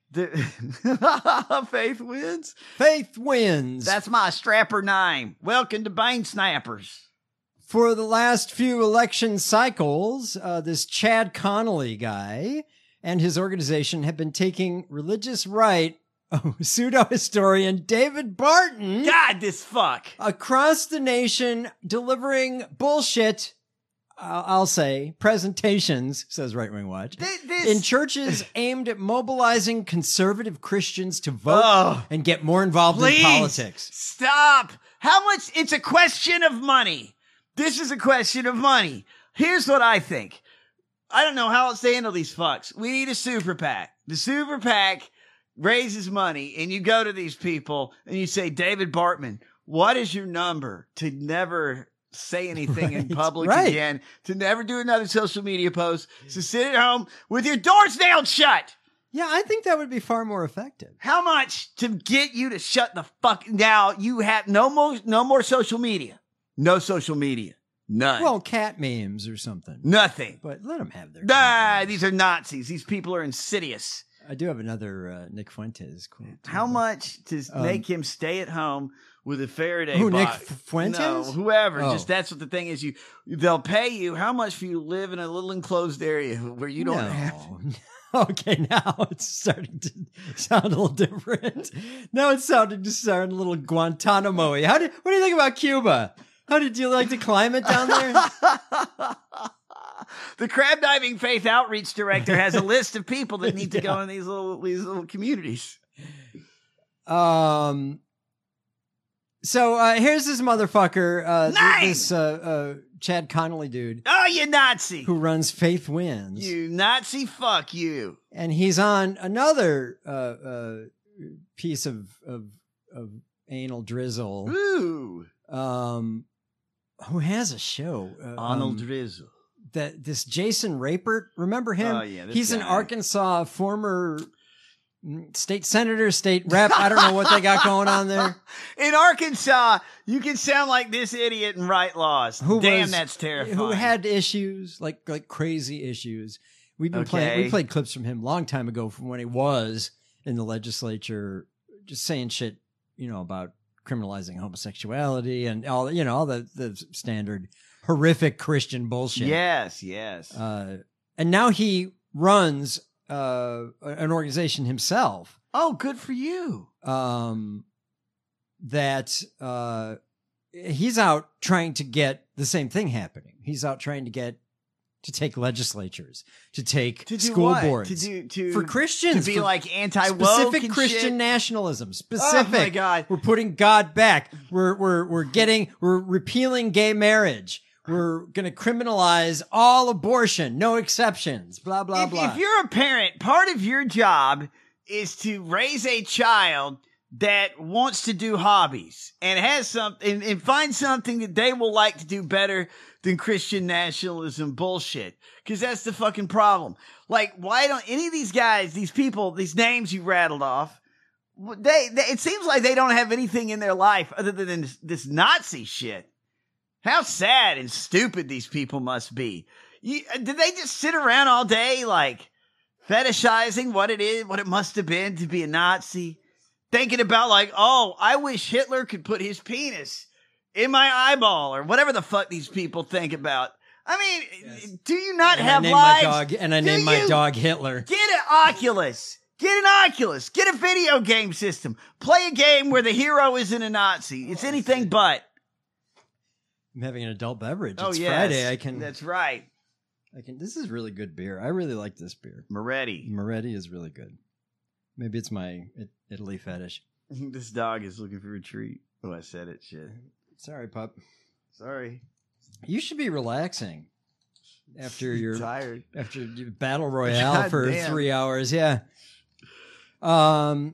Faith Wins? Faith Wins. That's my strapper name. Welcome to Bane Snappers. For the last few election cycles, this Chad Connolly guy and his organization have been taking religious right pseudo-historian David Barton. God, this fuck. Across the nation, delivering bullshit, I'll say, presentations, says Right Wing Watch, in churches aimed at mobilizing conservative Christians to vote and get more involved in politics. Stop. How much? It's a question of money. This is a question of money. Here's what I think. I don't know how else to handle these fucks. We need a super PAC. The super PAC raises money, and you go to these people and you say, David Bartman, what is your number to never say anything in public again, to never do another social media post, to sit at home with your doors nailed shut? Yeah, I think that would be far more effective. How much to get you to shut the fuck? Now you have no more social media. No social media. None. Well, cat memes or something. Nothing. But let them have their. These are Nazis. These people are insidious. I do have another Nick Fuentes quote. How much to make him stay at home with a Faraday box? Nick Fuentes? No, whoever. Oh. Just that's what the thing is. They'll pay you how much for you to live in a little enclosed area where you don't have. Okay, now it's starting to sound a little different. Now it's starting to sound a little Guantanamo-y. What do you think about Cuba? Do you like the climate down there? The crab diving faith outreach director has a list of people that need to go in these little communities. So here's this motherfucker, this Chad Connolly dude. Oh, you Nazi! Who runs Faith Wins. You Nazi, fuck you. And he's on another piece of anal drizzle. Ooh. Who has a show? Arnold Drizzle. This Jason Rapert, remember him? Oh, yeah. He's an Arkansas former state senator, state rep. I don't know what they got going on there. In Arkansas, you can sound like this idiot and write laws. That's terrifying. Who had issues, like crazy issues. We've been playing. We played clips from him a long time ago from when he was in the legislature, just saying shit, about criminalizing homosexuality and all the standard horrific Christian bullshit. Yes. And now he runs an organization himself. Oh, good for you. That he's out trying to get the same thing happening. He's out trying to take legislatures, to take school boards, for Christians, to be like anti-woke, specific Christian nationalism. Specific. Oh my God, we're putting God back. We're repealing gay marriage. We're going to criminalize all abortion, no exceptions. Blah blah blah. If you're a parent, part of your job is to raise a child that wants to do hobbies and has something and find something that they will like to do better than Christian nationalism bullshit. Because that's the fucking problem. Like, why don't any of these guys, these people, these names you rattled off, it seems like they don't have anything in their life other than this Nazi shit. How sad and stupid these people must be. Did they just sit around all day, like, fetishizing what it must have been to be a Nazi? Thinking about, like, oh, I wish Hitler could put his penis in my eyeball, or whatever the fuck these people think about. I mean, yes. Do you not have lives? I named my dog Hitler. Get an Oculus. Get a video game system. Play a game where the hero isn't a Nazi. It's anything but. I'm having an adult beverage. Oh, it's yes. Friday. That's right. This is really good beer. I really like this beer. Moretti is really good. Maybe it's my Italy fetish. This dog is looking for a treat. Oh, I said it. Shit. Sorry, pup. Sorry. You should be relaxing after your tired. After your battle royale God for damn. 3 hours. Yeah. I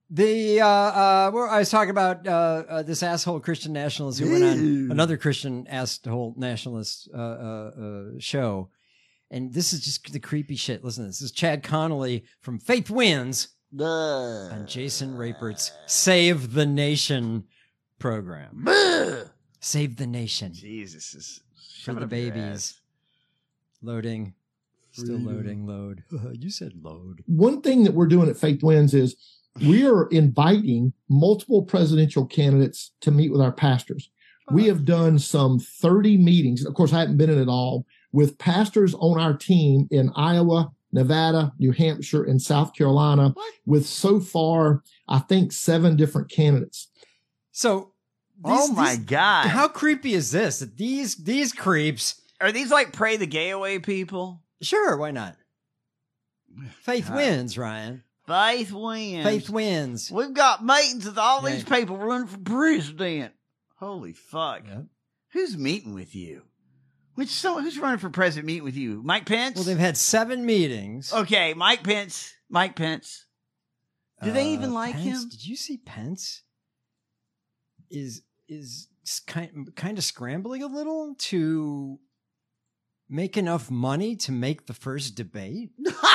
was talking about this asshole Christian nationalist who went on another Christian asshole nationalist show, and this is just the creepy shit. Listen, this is Chad Connolly from Faith Wins on Jason Rapert's Save the Nation program. Save the Nation. Jesus, is for the babies. Loading. Still loading. Load. You said load. One thing that we're doing at Faith Wins is we are inviting multiple presidential candidates to meet with our pastors. We have done some 30 meetings. Of course, I haven't been in it all, with pastors on our team in Iowa, Nevada, New Hampshire, and South Carolina, with so far, I think, 7 different candidates. So, God. How creepy is this? That these creeps. Are these like Pray the Gay Away people? Sure, why not? Faith wins, Ryan. Faith wins. Faith wins. We've got meetings with all these people running for president. Holy fuck. Yep. Who's meeting with you? Who's running for president meeting with you? Mike Pence? Well, they've had 7 meetings. Okay, Mike Pence. Do they even like Pence, him? Did you see Pence is kind of scrambling a little to make enough money to make the first debate?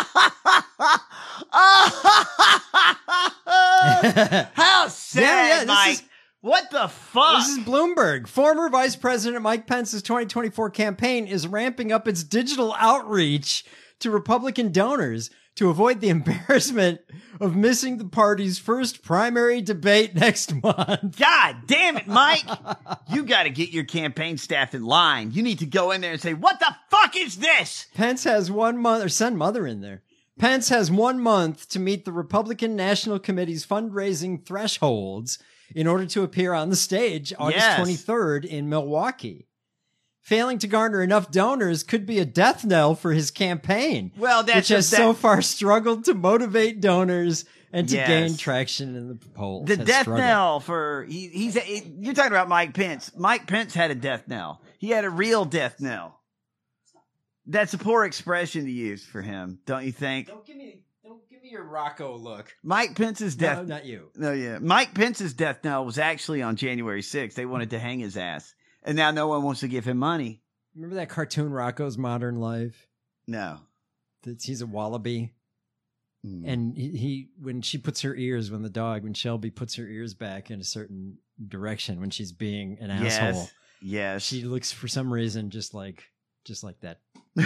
How sad, Mike. What the fuck? This is Bloomberg. Former Vice President Mike Pence's 2024 campaign is ramping up its digital outreach to Republican donors to avoid the embarrassment of missing the party's first primary debate next month. God damn it, Mike. You got to get your campaign staff in line. You need to go in there and say, what the fuck is this? Pence has one mother, send mother in there. Pence has 1 month to meet the Republican National Committee's fundraising thresholds in order to appear on the stage August 23rd in Milwaukee. Failing to garner enough donors could be a death knell for his campaign, which has so far struggled to motivate donors and to gain traction in the polls. The death knell for you're talking about Mike Pence. Mike Pence had a death knell. He had a real death knell. That's a poor expression to use for him, don't you think? Don't give me your Rocco look. Mike Pence's death. No, not you. No, yeah. Mike Pence's death knell was actually on January 6th. They wanted to hang his ass. And now no one wants to give him money. Remember that cartoon Rocco's Modern Life? No. He's a wallaby. And he when Shelby puts her ears back in a certain direction when she's being an asshole. Yes. She looks for some reason just like that.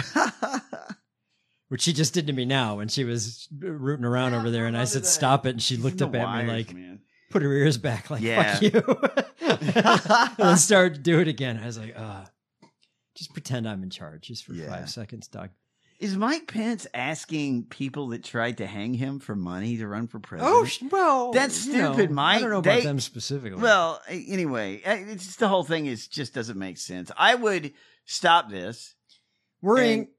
Which she just did to me now when she was rooting around over there and I said stop it and she looked up at me like put her ears back like fuck you. And then started to do it again. I was like, just pretend I'm in charge just for 5 seconds, dog. Is Mike Pence asking people that tried to hang him for money to run for president? Oh, well, that's stupid, Mike. I don't know about them specifically. Well, anyway, it's just the whole thing just doesn't make sense. I would stop this. Worrying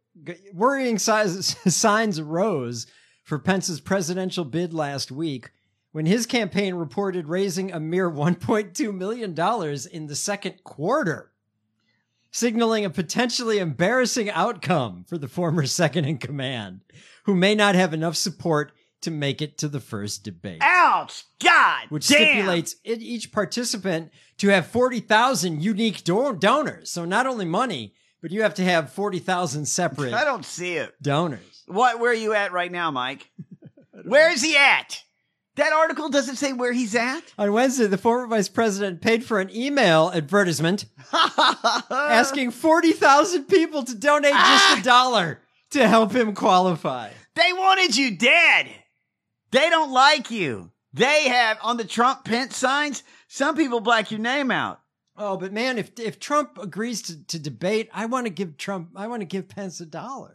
signs arose for Pence's presidential bid last week when his campaign reported raising a mere $1.2 million in the second quarter, signaling a potentially embarrassing outcome for the former second in command, who may not have enough support to make it to the first debate. Ouch! God Which damn. stipulates each participant to have 40,000 unique donors. So not only money, but you have to have 40,000 separate I don't see it. donors. Where are you at right now, Mike? Where is he at? That article doesn't say where he's at. On Wednesday, the former vice president paid for an email advertisement asking 40,000 people to donate just $1 to help him qualify. They wanted you dead. They don't like you. They have, on the Trump Pence signs, some people black your name out. Oh, but man, if Trump agrees to debate, I want to give Pence $1.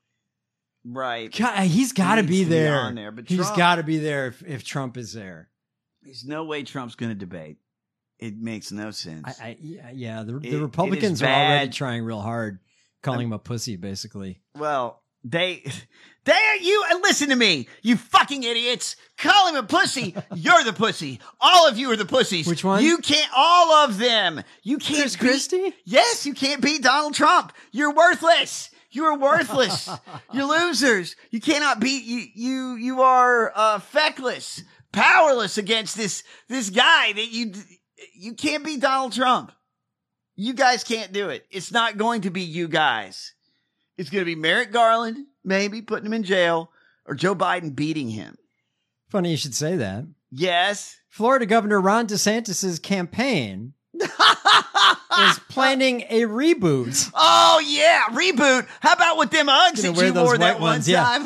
Right. God, he's got to be there. On there, but he's got to be there if Trump is there. There's no way Trump's going to debate. It makes no sense. The Republicans are already trying real hard, calling him a pussy, basically. Well, they are you. Listen to me, you fucking idiots. Call him a pussy. You're the pussy. All of you are the pussies. Which one? You can't. All of them. You can't. Chris Christie? Yes, you can't beat Donald Trump. You're worthless. You are worthless. You're losers. You cannot beat you. You are feckless, powerless against this guy that you can't beat Donald Trump. You guys can't do it. It's not going to be you guys. It's going to be Merrick Garland, maybe putting him in jail, or Joe Biden beating him. Funny you should say that. Yes. Florida Governor Ron DeSantis' campaign is planning a reboot. Oh, yeah, reboot. How about with them Uggs that you wore that one time?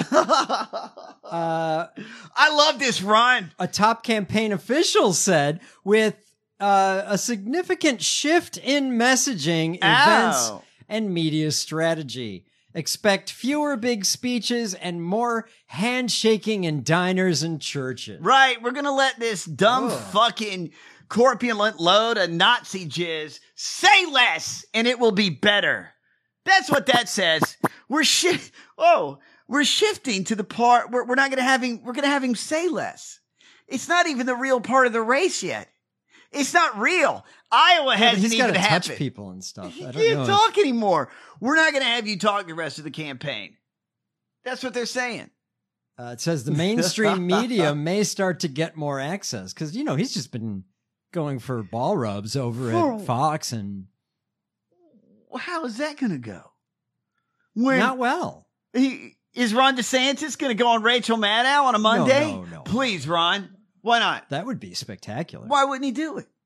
I love this run. A top campaign official said with a significant shift in messaging, events, and media strategy. Expect fewer big speeches and more handshaking in diners and churches. Right. We're going to let this dumb fucking corpulent load of Nazi jizz say less and it will be better. That's what that says. We're shifting to the part where we're going to have him say less. It's not even the real part of the race yet. It's not real. Iowa hasn't even happened. Touch people and stuff. He can't talk anymore. We're not going to have you talk the rest of the campaign. That's what they're saying. It says the mainstream media may start to get more access because, he's just been going for ball rubs over at Fox. And how is that going to go? Not well. Is Ron DeSantis going to go on Rachel Maddow on a Monday? No. Please, Ron. Why not? That would be spectacular. Why wouldn't he do it?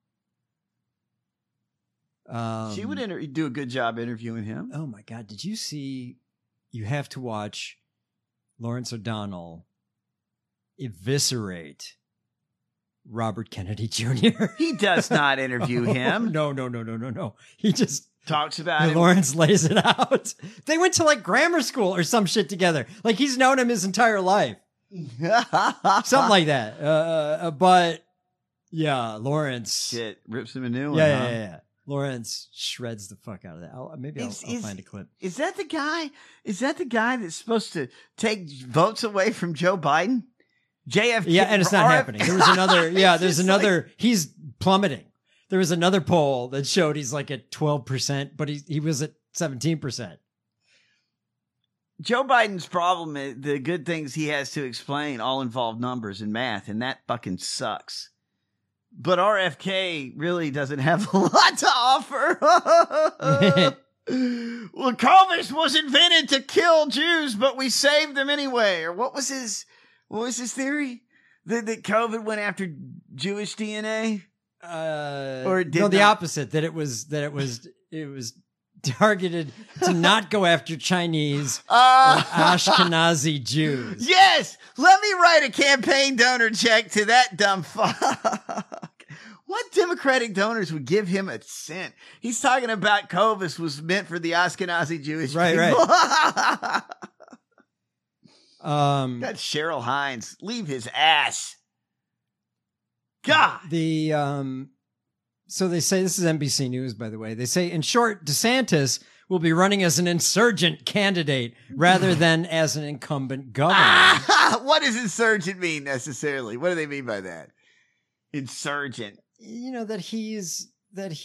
She would do a good job interviewing him. Oh my God. Did you see, you have to watch Lawrence O'Donnell eviscerate Robert Kennedy Jr. He does not interview him. No. He just talks about him. Lawrence lays it out. They went to like grammar school or some shit together. Like he's known him his entire life. Something like that. But yeah, Lawrence. Shit, rips him a new one. Yeah. Lawrence shreds the fuck out of that. I'll find a clip. Is that the guy? Is that the guy that's supposed to take votes away from Joe Biden? JFK. Yeah, and it's not happening. There was another. Yeah, there's another. Like, he's plummeting. There was another poll that showed he's like at 12%, but he was at 17%. Joe Biden's problem is the good things he has to explain all involve numbers and math, and that fucking sucks. But RFK really doesn't have a lot to offer. Well, COVID was invented to kill Jews, but we saved them anyway. Or what was his theory? That COVID went after Jewish DNA? Or it did the not? opposite. That it was targeted to not go after Chinese or Ashkenazi Jews. Yes! Let me write a campaign donor check to that dumb fuck. What Democratic donors would give him a cent? He's talking about COVID was meant for the Ashkenazi Jewish people. Right. Got Cheryl Hines. Leave his ass. God. So they say, this is NBC News, by the way. They say, in short, DeSantis will be running as an insurgent candidate rather than as an incumbent governor. What does insurgent mean necessarily? What do they mean by that? Insurgent. You know, that he's this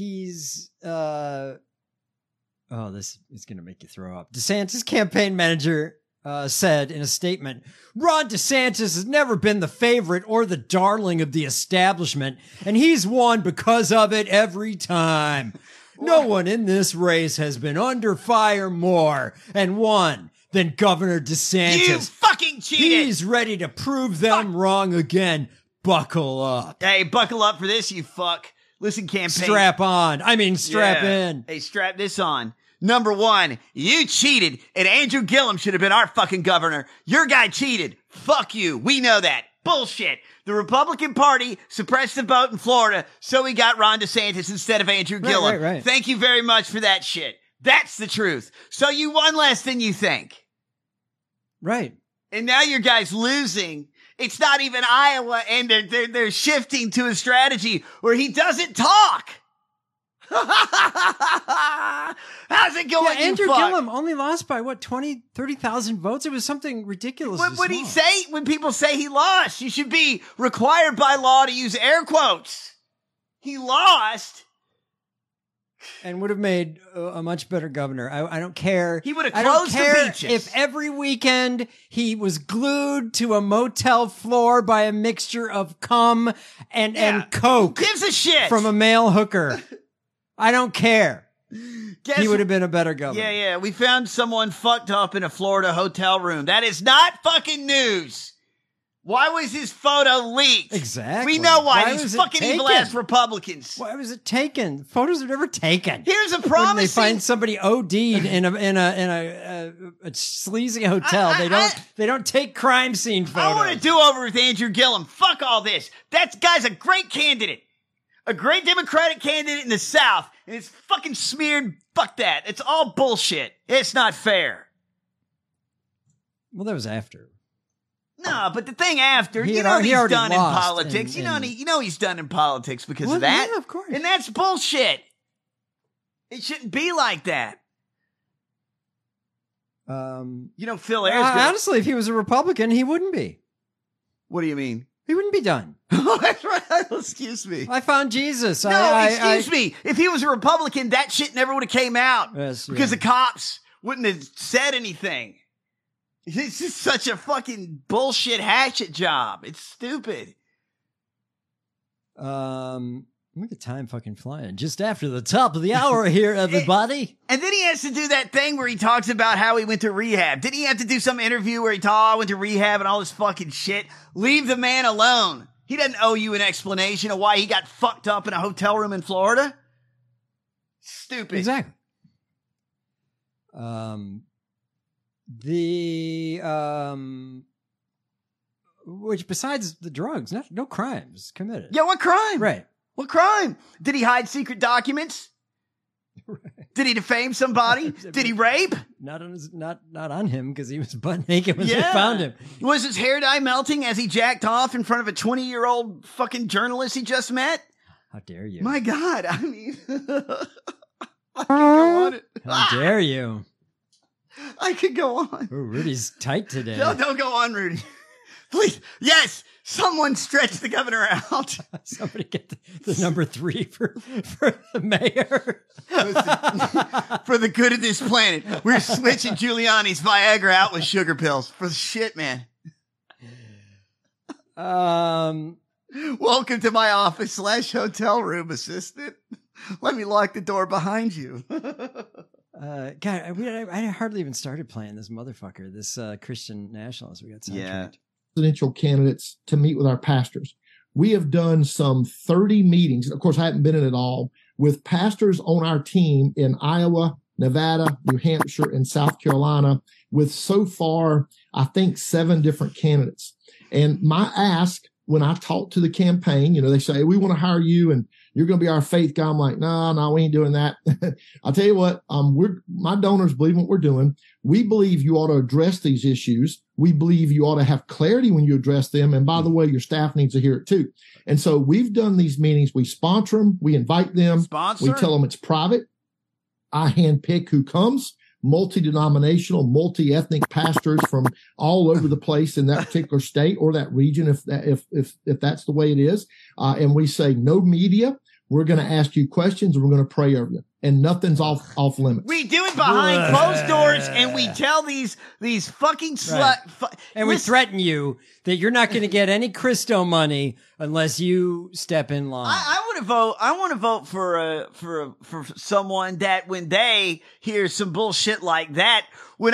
is going to make you throw up. DeSantis campaign manager said in a statement, Ron DeSantis has never been the favorite or the darling of the establishment, and he's won because of it every time. No one in this race has been under fire more and won than Governor DeSantis. You fucking cheated! He's ready to prove them wrong again. Buckle up. Hey, buckle up for this, you fuck. Listen, campaign. Strap on. I mean, strap in. Hey, strap this on. Number one, you cheated, and Andrew Gillum should have been our fucking governor. Your guy cheated. Fuck you. We know that. Bullshit. The Republican Party suppressed the vote in Florida, so we got Ron DeSantis instead of Andrew Gillum. Right. Thank you very much for that shit. That's the truth. So you won less than you think. Right. And now your guy's losing. It's not even Iowa, and they're shifting to a strategy where he doesn't talk. How's it going? Yeah, Andrew Gillum only lost by what, 20, 30,000 votes? It was something ridiculous. What would he say when people say he lost? You should be required by law to use air quotes. He lost. And would have made a much better governor. I don't care. He would have closed the beaches. If every weekend he was glued to a motel floor by a mixture of cum and coke. Who gives a shit? From a male hooker. I don't care. He would have been a better governor. Yeah. We found someone fucked up in a Florida hotel room. That is not fucking news. Why was his photo leaked? Exactly. We know why. These fucking evil ass Republicans. Why was it taken? Photos are never taken. Here's a promise. When they find somebody OD'd in a sleazy hotel, they don't take crime scene photos. I want to do over with Andrew Gillum. Fuck all this. That guy's a great candidate. A great Democratic candidate in the South. And it's fucking smeared. Fuck that. It's all bullshit. It's not fair. Well, that was after. No, but the thing after, He he's already done in lost politics. and- You know he's done in politics because Well, of that. yeah, of course. And that's bullshit. It shouldn't be like that. Phil Ayers. Honestly, if he was a Republican, he wouldn't be. What do you mean? He wouldn't be done. That's right. Excuse me. I found Jesus. No, excuse me. If he was a Republican, that shit never would have came out. Yes, because yeah. the cops wouldn't have said anything. It's just such a fucking bullshit hatchet job. It's stupid. Look at time fucking flying. Just after the top of the hour here, everybody. And then he has to do that thing where he talks about how he went to rehab. Didn't he have to do some interview where he I went to rehab and all this fucking shit? Leave the man alone. He doesn't owe you an explanation of why he got fucked up in a hotel room in Florida. Stupid. Exactly. Which, besides the drugs, no crimes committed. Yeah, what crime? Right. What crime? Did he hide secret documents? Right. Did he defame somebody? Did he rape? Not on him, because he was butt naked when they found him. Was his hair dye melting as he jacked off in front of a 20-year-old fucking journalist he just met? How dare you? My God, I mean, I could go on. How dare you? I could go on. Oh, Rudy's tight today. No, don't go on, Rudy. Please. Yes, someone stretch the governor out. Somebody get the number 3 for the mayor. Listen, for the good of this planet, we're switching Giuliani's Viagra out with sugar pills. For the shit, man. Welcome to my office / hotel room, assistant. Let me lock the door behind you. God, I hardly even started playing this motherfucker, this Christian nationalist. We got sidetracked. Presidential candidates to meet with our pastors. We have done some 30 meetings. Of course, I haven't been in it all, with pastors on our team in Iowa, Nevada, New Hampshire, and South Carolina, with so far, I think, 7 different candidates. And my ask when I talk to the campaign, they say, we want to hire you and you're going to be our faith guy. I'm like, no, we ain't doing that. I'll tell you what, my donors believe in what we're doing. We believe you ought to address these issues. We believe you ought to have clarity when you address them. And by the way, your staff needs to hear it too. And so we've done these meetings. We sponsor them. We invite them. We tell them it's private. I handpick who comes. Multi-denominational, multi-ethnic pastors from all over the place in that particular state or that region, if that's the way it is. And we say no media. We're going to ask you questions and we're going to pray over you. And nothing's off limits. We do it behind closed doors, and we tell these fucking slut. And we threaten you that you're not going to get any Christo money unless you step in line. I want to vote. I want to vote for someone that when they hear some bullshit like that,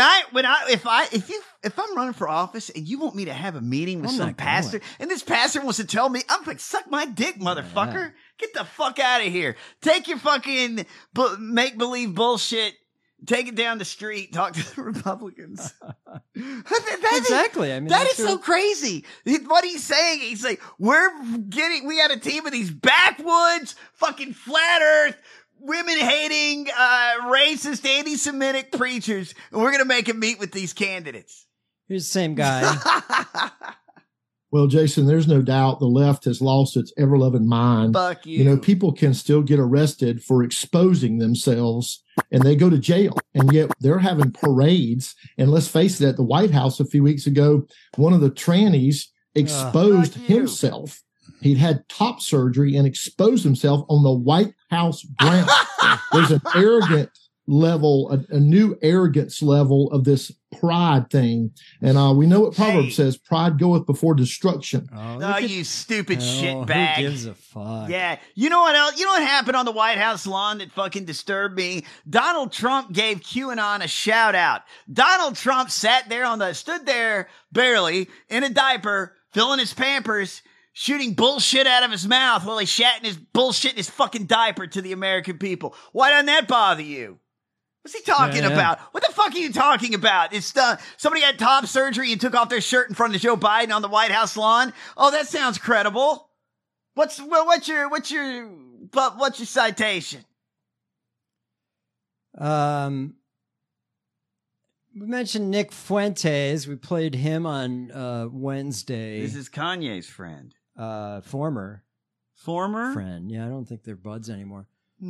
if I'm running for office and you want me to have a meeting with some pastor, and this pastor wants to tell me, I'm like, suck my dick, motherfucker. Yeah. Get the fuck out of here. Take your fucking make-believe bullshit. Take it down the street. Talk to the Republicans. Exactly. I mean, that is so crazy. What he's saying, he's like, we got a team of these backwoods, fucking flat earth, women-hating, racist, anti-Semitic preachers, and we're going to make him meet with these candidates. Here's the same guy. Well, Jason, there's no doubt the left has lost its ever-loving mind. Fuck you. People can still get arrested for exposing themselves, and they go to jail. And yet they're having parades. And let's face it, at the White House a few weeks ago, one of the trannies exposed himself. He'd had top surgery and exposed himself on the White House grounds. There's an arrogant level, a new arrogance level of this pride thing. And we know what Proverbs says, pride goeth before destruction. Oh, you stupid shitbag. Who gives a fuck? Yeah. You know what else? You know what happened on the White House lawn that fucking disturbed me? Donald Trump gave QAnon a shout out. Donald Trump stood there barely in a diaper, filling his Pampers, shooting bullshit out of his mouth while he's shatting his bullshit in his fucking diaper to the American people. Why doesn't that bother you? What's he talking about? What the fuck are you talking about? It's somebody had top surgery and took off their shirt in front of Joe Biden on the White House lawn. Oh, that sounds credible. What's your citation? We mentioned Nick Fuentes. We played him on Wednesday. This is Kanye's friend. Former friend. Yeah, I don't think they're buds anymore.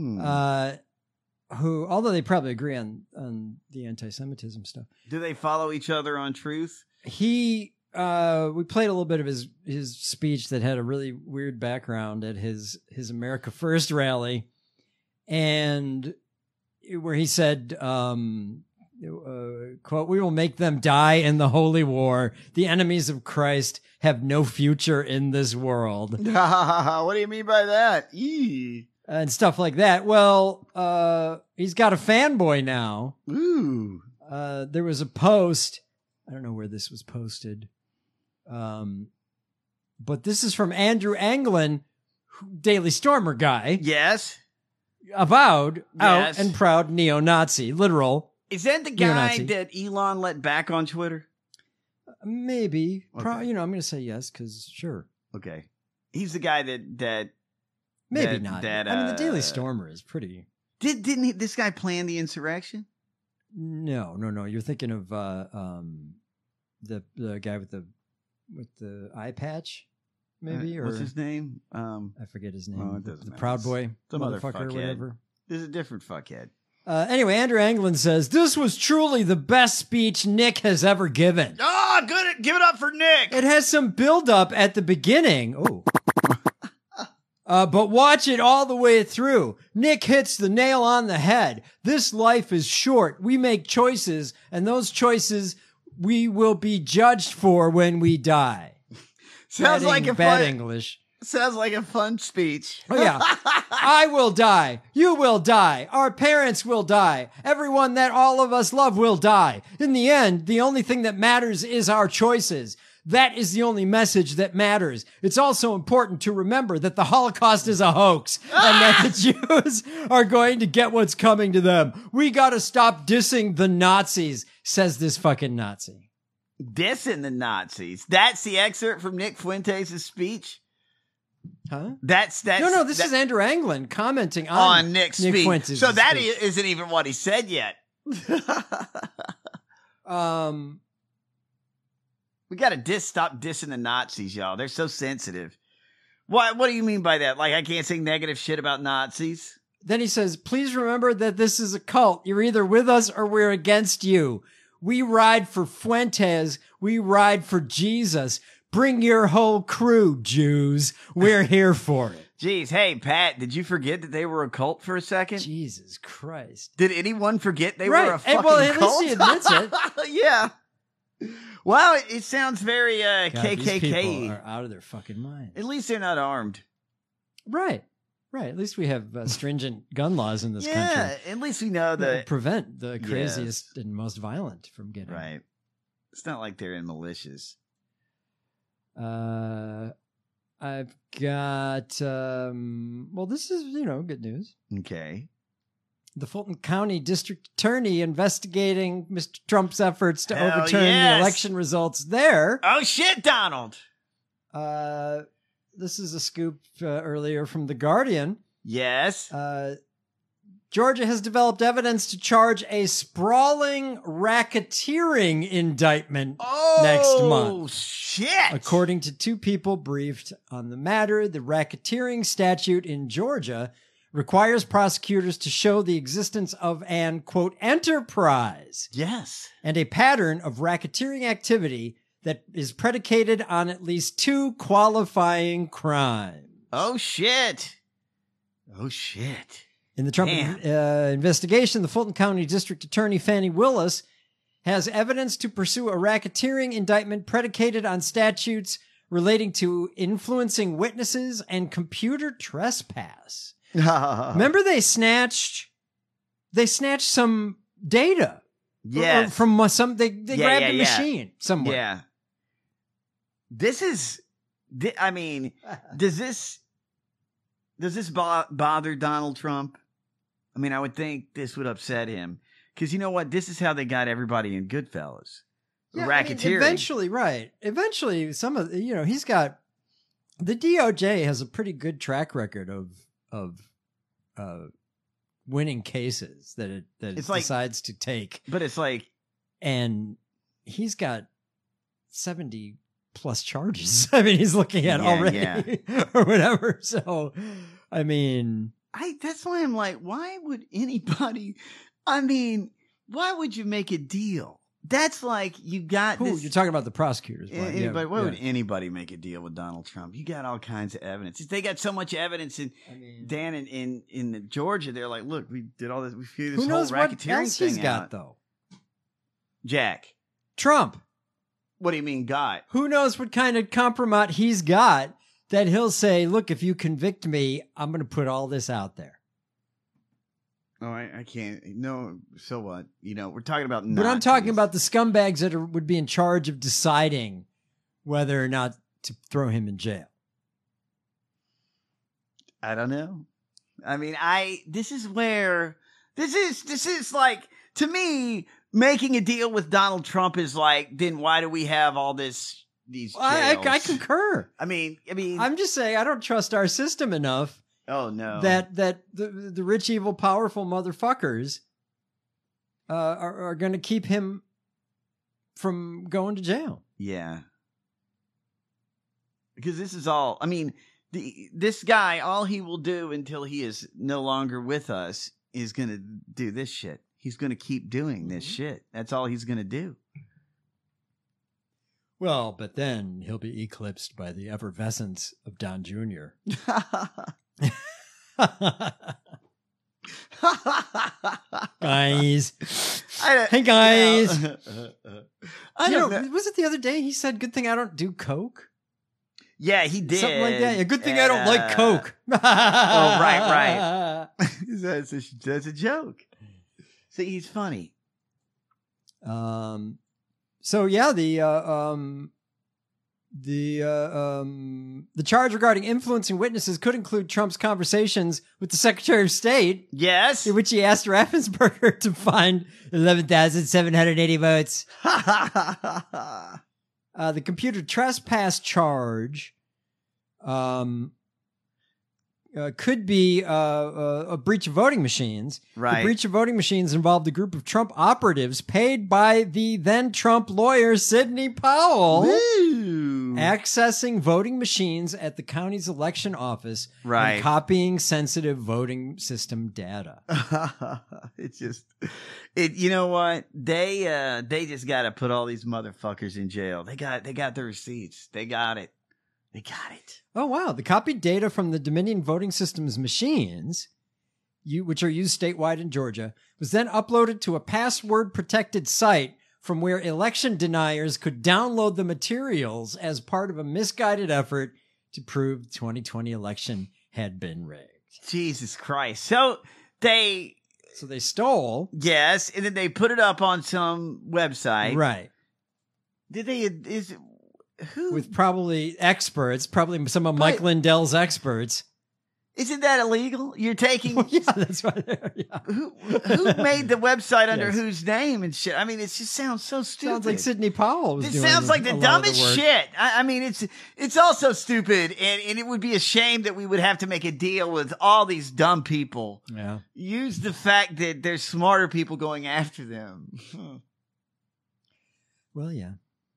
Who, although they probably agree on the anti-Semitism stuff. Do they follow each other on truth? We played a little bit of his speech that had a really weird background at his America First rally, and where he said, quote, "We will make them die in the holy war. The enemies of Christ have no future in this world." What do you mean by that? Eee. And stuff like that. Well, he's got a fanboy now. Ooh. There was a post. I don't know where this was posted. But this is from Andrew Anglin, Daily Stormer guy. Yes. Avowed, out and proud neo-Nazi. Literal. Is that the guy neo-Nazi that Elon let back on Twitter? Maybe. Okay. I'm going to say yes because sure. Okay. He's the guy that Maybe not. I mean, the Daily Stormer is pretty. Didn't this guy plan the insurrection? No. You're thinking of the guy with the eye patch, maybe, or what's his name? I forget his name. Oh, it the doesn't matter. Proud Boy, Some other motherfucker, or fuckhead. whatever. There's a different fuckhead. Anyway, Andrew Anglin says this was truly the best speech Nick has ever given. Oh, good! Give it up for Nick. It has some build-up at the beginning. Oh. But watch it all the way through. Nick hits the nail on the head. This life is short. We make choices, and those choices we will be judged for when we die. Sounds like a bad fun, English. Sounds like a fun speech. Oh, yeah. I will die. You will die. Our parents will die. Everyone that all of us love will die. In the end, the only thing that matters is our choices. That is the only message that matters. It's also important to remember that the Holocaust is a hoax and that the Jews are going to get what's coming to them. We got to stop dissing the Nazis, says this fucking Nazi. Dissing the Nazis. That's the excerpt from Nick Fuentes' speech? Huh? That's No, this is Andrew Anglin commenting on Nick's Nick speech. Fuentes' So that speech. isn't even what he said yet. We got to stop dissing the Nazis, y'all. They're so sensitive. What do you mean by that? Like I can't say negative shit about Nazis? Then he says, please remember that this is a cult. You're either with us or we're against you. We ride for Fuentes. We ride for Jesus. Bring your whole crew, Jews. We're here for it. Jeez, hey, Pat, did you forget that they were a cult for a second? Jesus Christ. Did anyone forget they Right. were a fucking Well, at cult? least he admits it. Yeah. Wow, it sounds very God, these KKK. people are out of their fucking mind. At least they're not armed. Right. At least we have stringent gun laws in this country. Yeah, at least we know That that. prevent the craziest and most violent from getting. Right. It's not like they're in militias. I've got, well, this is, good news. Okay. The Fulton County District Attorney investigating Mr. Trump's efforts to Hell overturn yes. the election results there. Oh, shit, Donald. This is a scoop earlier from The Guardian. Yes. Georgia has developed evidence to charge a sprawling racketeering indictment next month. Oh, shit. According to two people briefed on the matter, the racketeering statute in Georgia requires prosecutors to show the existence of an, quote, enterprise. Yes. And a pattern of racketeering activity that is predicated on at least two qualifying crimes. Oh, shit. Oh, shit. In the Trump investigation, the Fulton County District Attorney Fannie Willis has evidence to pursue a racketeering indictment predicated on statutes relating to influencing witnesses and computer trespass. Remember they snatched some data. Yeah. From some, they grabbed a machine somewhere. Yeah. This is, I mean, does this bother Donald Trump? I mean, I would think this would upset him. Because you know what? This is how they got everybody in Goodfellas. Yeah, Racketeering. Eventually, right. Eventually, some of, he's got, the DOJ has a pretty good track record of winning cases that it decides to take. But it's like, and he's got 70 plus charges. I mean, he's looking at already or whatever. So, I mean, that's why I'm like, why would anybody? I mean, why would you make a deal? That's like you got. You're talking about the prosecutors. Anybody, why would anybody make a deal with Donald Trump? You got all kinds of evidence. They got so much evidence in in Georgia. They're like, look, we did all this. We figured this who whole knows what racketeering else thing he's got out. though? Jack Trump. What do you mean, got? Who knows what kind of compromise he's got that he'll say, look, if you convict me, I'm going to put all this out there. Oh, I can't. No, so what? We're talking about But I'm talking about the scumbags that would be in charge of deciding whether or not to throw him in jail. I don't know. I mean, this is like, to me, making a deal with Donald Trump is like, then why do we have all these jails? I concur. I mean, I'm just saying I don't trust our system enough. Oh no, that the rich, evil, powerful motherfuckers are going to keep him from going to jail. Yeah, because this is all. I mean, this guy, all he will do until he is no longer with us is going to do this shit. He's going to keep doing this shit. That's all he's going to do. Well, but then he'll be eclipsed by the effervescence of Don Jr. Guys. Hey, guys. Was it the other day he said, good thing I don't do coke? Yeah, he did. Something like that. Yeah, good thing I don't like coke. Oh, right. That's a joke. See, he's funny. So yeah, the charge regarding influencing witnesses could include Trump's conversations with the Secretary of State. Yes, in which he asked Raffensperger to find 11,780 votes. The computer trespass charge could be a breach of voting machines. Right. The breach of voting machines involved a group of Trump operatives paid by the then Trump lawyer Sidney Powell, accessing voting machines at the county's election office, right, and copying sensitive voting system data. It's just, you know what? They just got to put all these motherfuckers in jail. They got the receipts. They got it. They got it. Oh, wow. The copied data from the Dominion voting system's machines, which are used statewide in Georgia, was then uploaded to a password-protected site from where election deniers could download the materials as part of a misguided effort to prove the 2020 election had been rigged. Jesus Christ. So they stole. Yes, and then they put it up on some website. Right. Who? With probably experts, probably some of Mike Lindell's experts. Isn't that illegal? You're taking... Well, yeah, that's right. Yeah. Who made the website under whose name and shit? I mean, it just sounds so stupid. Sounds like Sidney Powell was doing It sounds like the dumbest the shit. I mean, it's also stupid, and it would be a shame that we would have to make a deal with all these dumb people. Yeah. Use the fact that there's smarter people going after them. Well, yeah.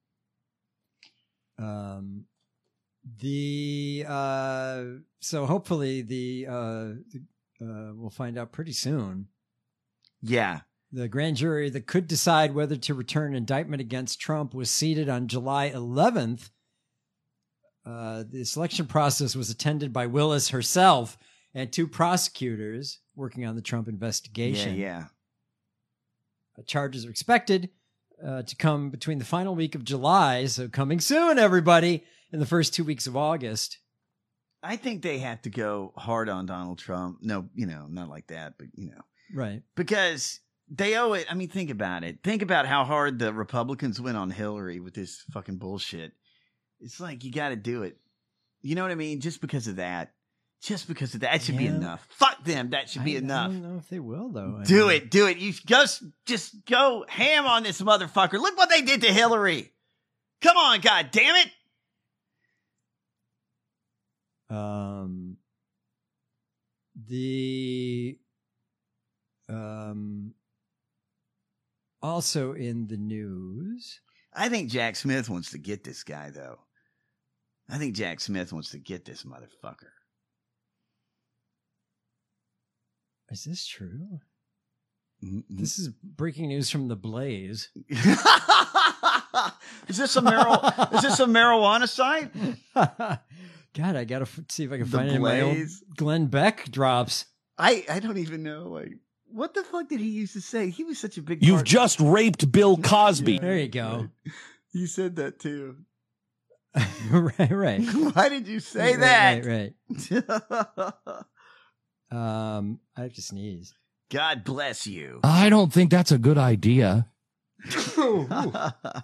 So hopefully we'll find out pretty soon. Yeah. The grand jury that could decide whether to return indictment against Trump was seated on July 11th. The selection process was attended by Willis herself and two prosecutors working on the Trump investigation. Yeah. Charges are expected to come between the final week of July, so coming soon, everybody, in the first 2 weeks of August. I think they have to go hard on Donald Trump. No, not like that, but Right. Because they owe it. I mean, think about it. Think about how hard the Republicans went on Hillary with this fucking bullshit. It's like, you got to do it. You know what I mean? Just because of that. Just because of that. It should be enough. Fuck them. That should be enough. I don't know if they will, though. Do it. You just go ham on this motherfucker. Look what they did to Hillary. Come on, God damn it. Also in the news. I think Jack Smith wants to get this guy, though. I think Jack Smith wants to get this motherfucker. Is this true? Mm-hmm. This is breaking news from the Blaze. Is this a marijuana site? God, I gotta see if I can find any of my old Glenn Beck drops. I don't even know. Like, what the fuck did he used to say? He was such a big. You've just raped Bill Cosby. There you go. You said that too. right. Why did you say that? Right. I have to sneeze. God bless you. I don't think that's a good idea. The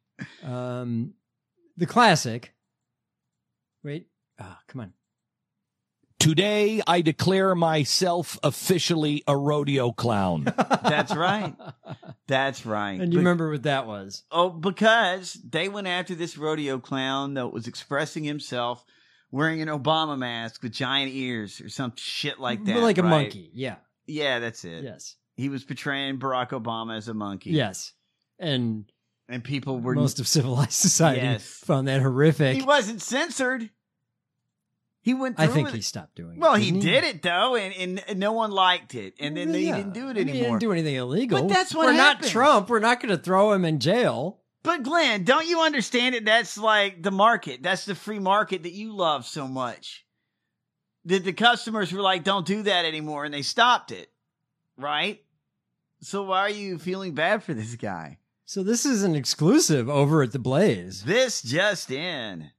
classic. Wait. Come on. Today, I declare myself officially a rodeo clown. That's right. That's right. And you remember what that was? Oh, because they went after this rodeo clown that was expressing himself wearing an Obama mask with giant ears or some shit like that. Like a right? monkey, yeah. Yeah, that's it. Yes. He was portraying Barack Obama as a monkey. Yes. And people were... Most of civilized society found that horrific. He wasn't censored. He went through I think it. he stopped doing it. Well, he did it, though, and no one liked it. And then he didn't do it anymore. He didn't do anything illegal. But that's what We're happened. not Trump. We're not going to throw him in jail. But Glenn, don't you understand that that's like the market? That's the free market that you love so much. That the customers were like, don't do that anymore, and they stopped it. Right? So why are you feeling bad for this guy? So this is an exclusive over at The Blaze. This just in.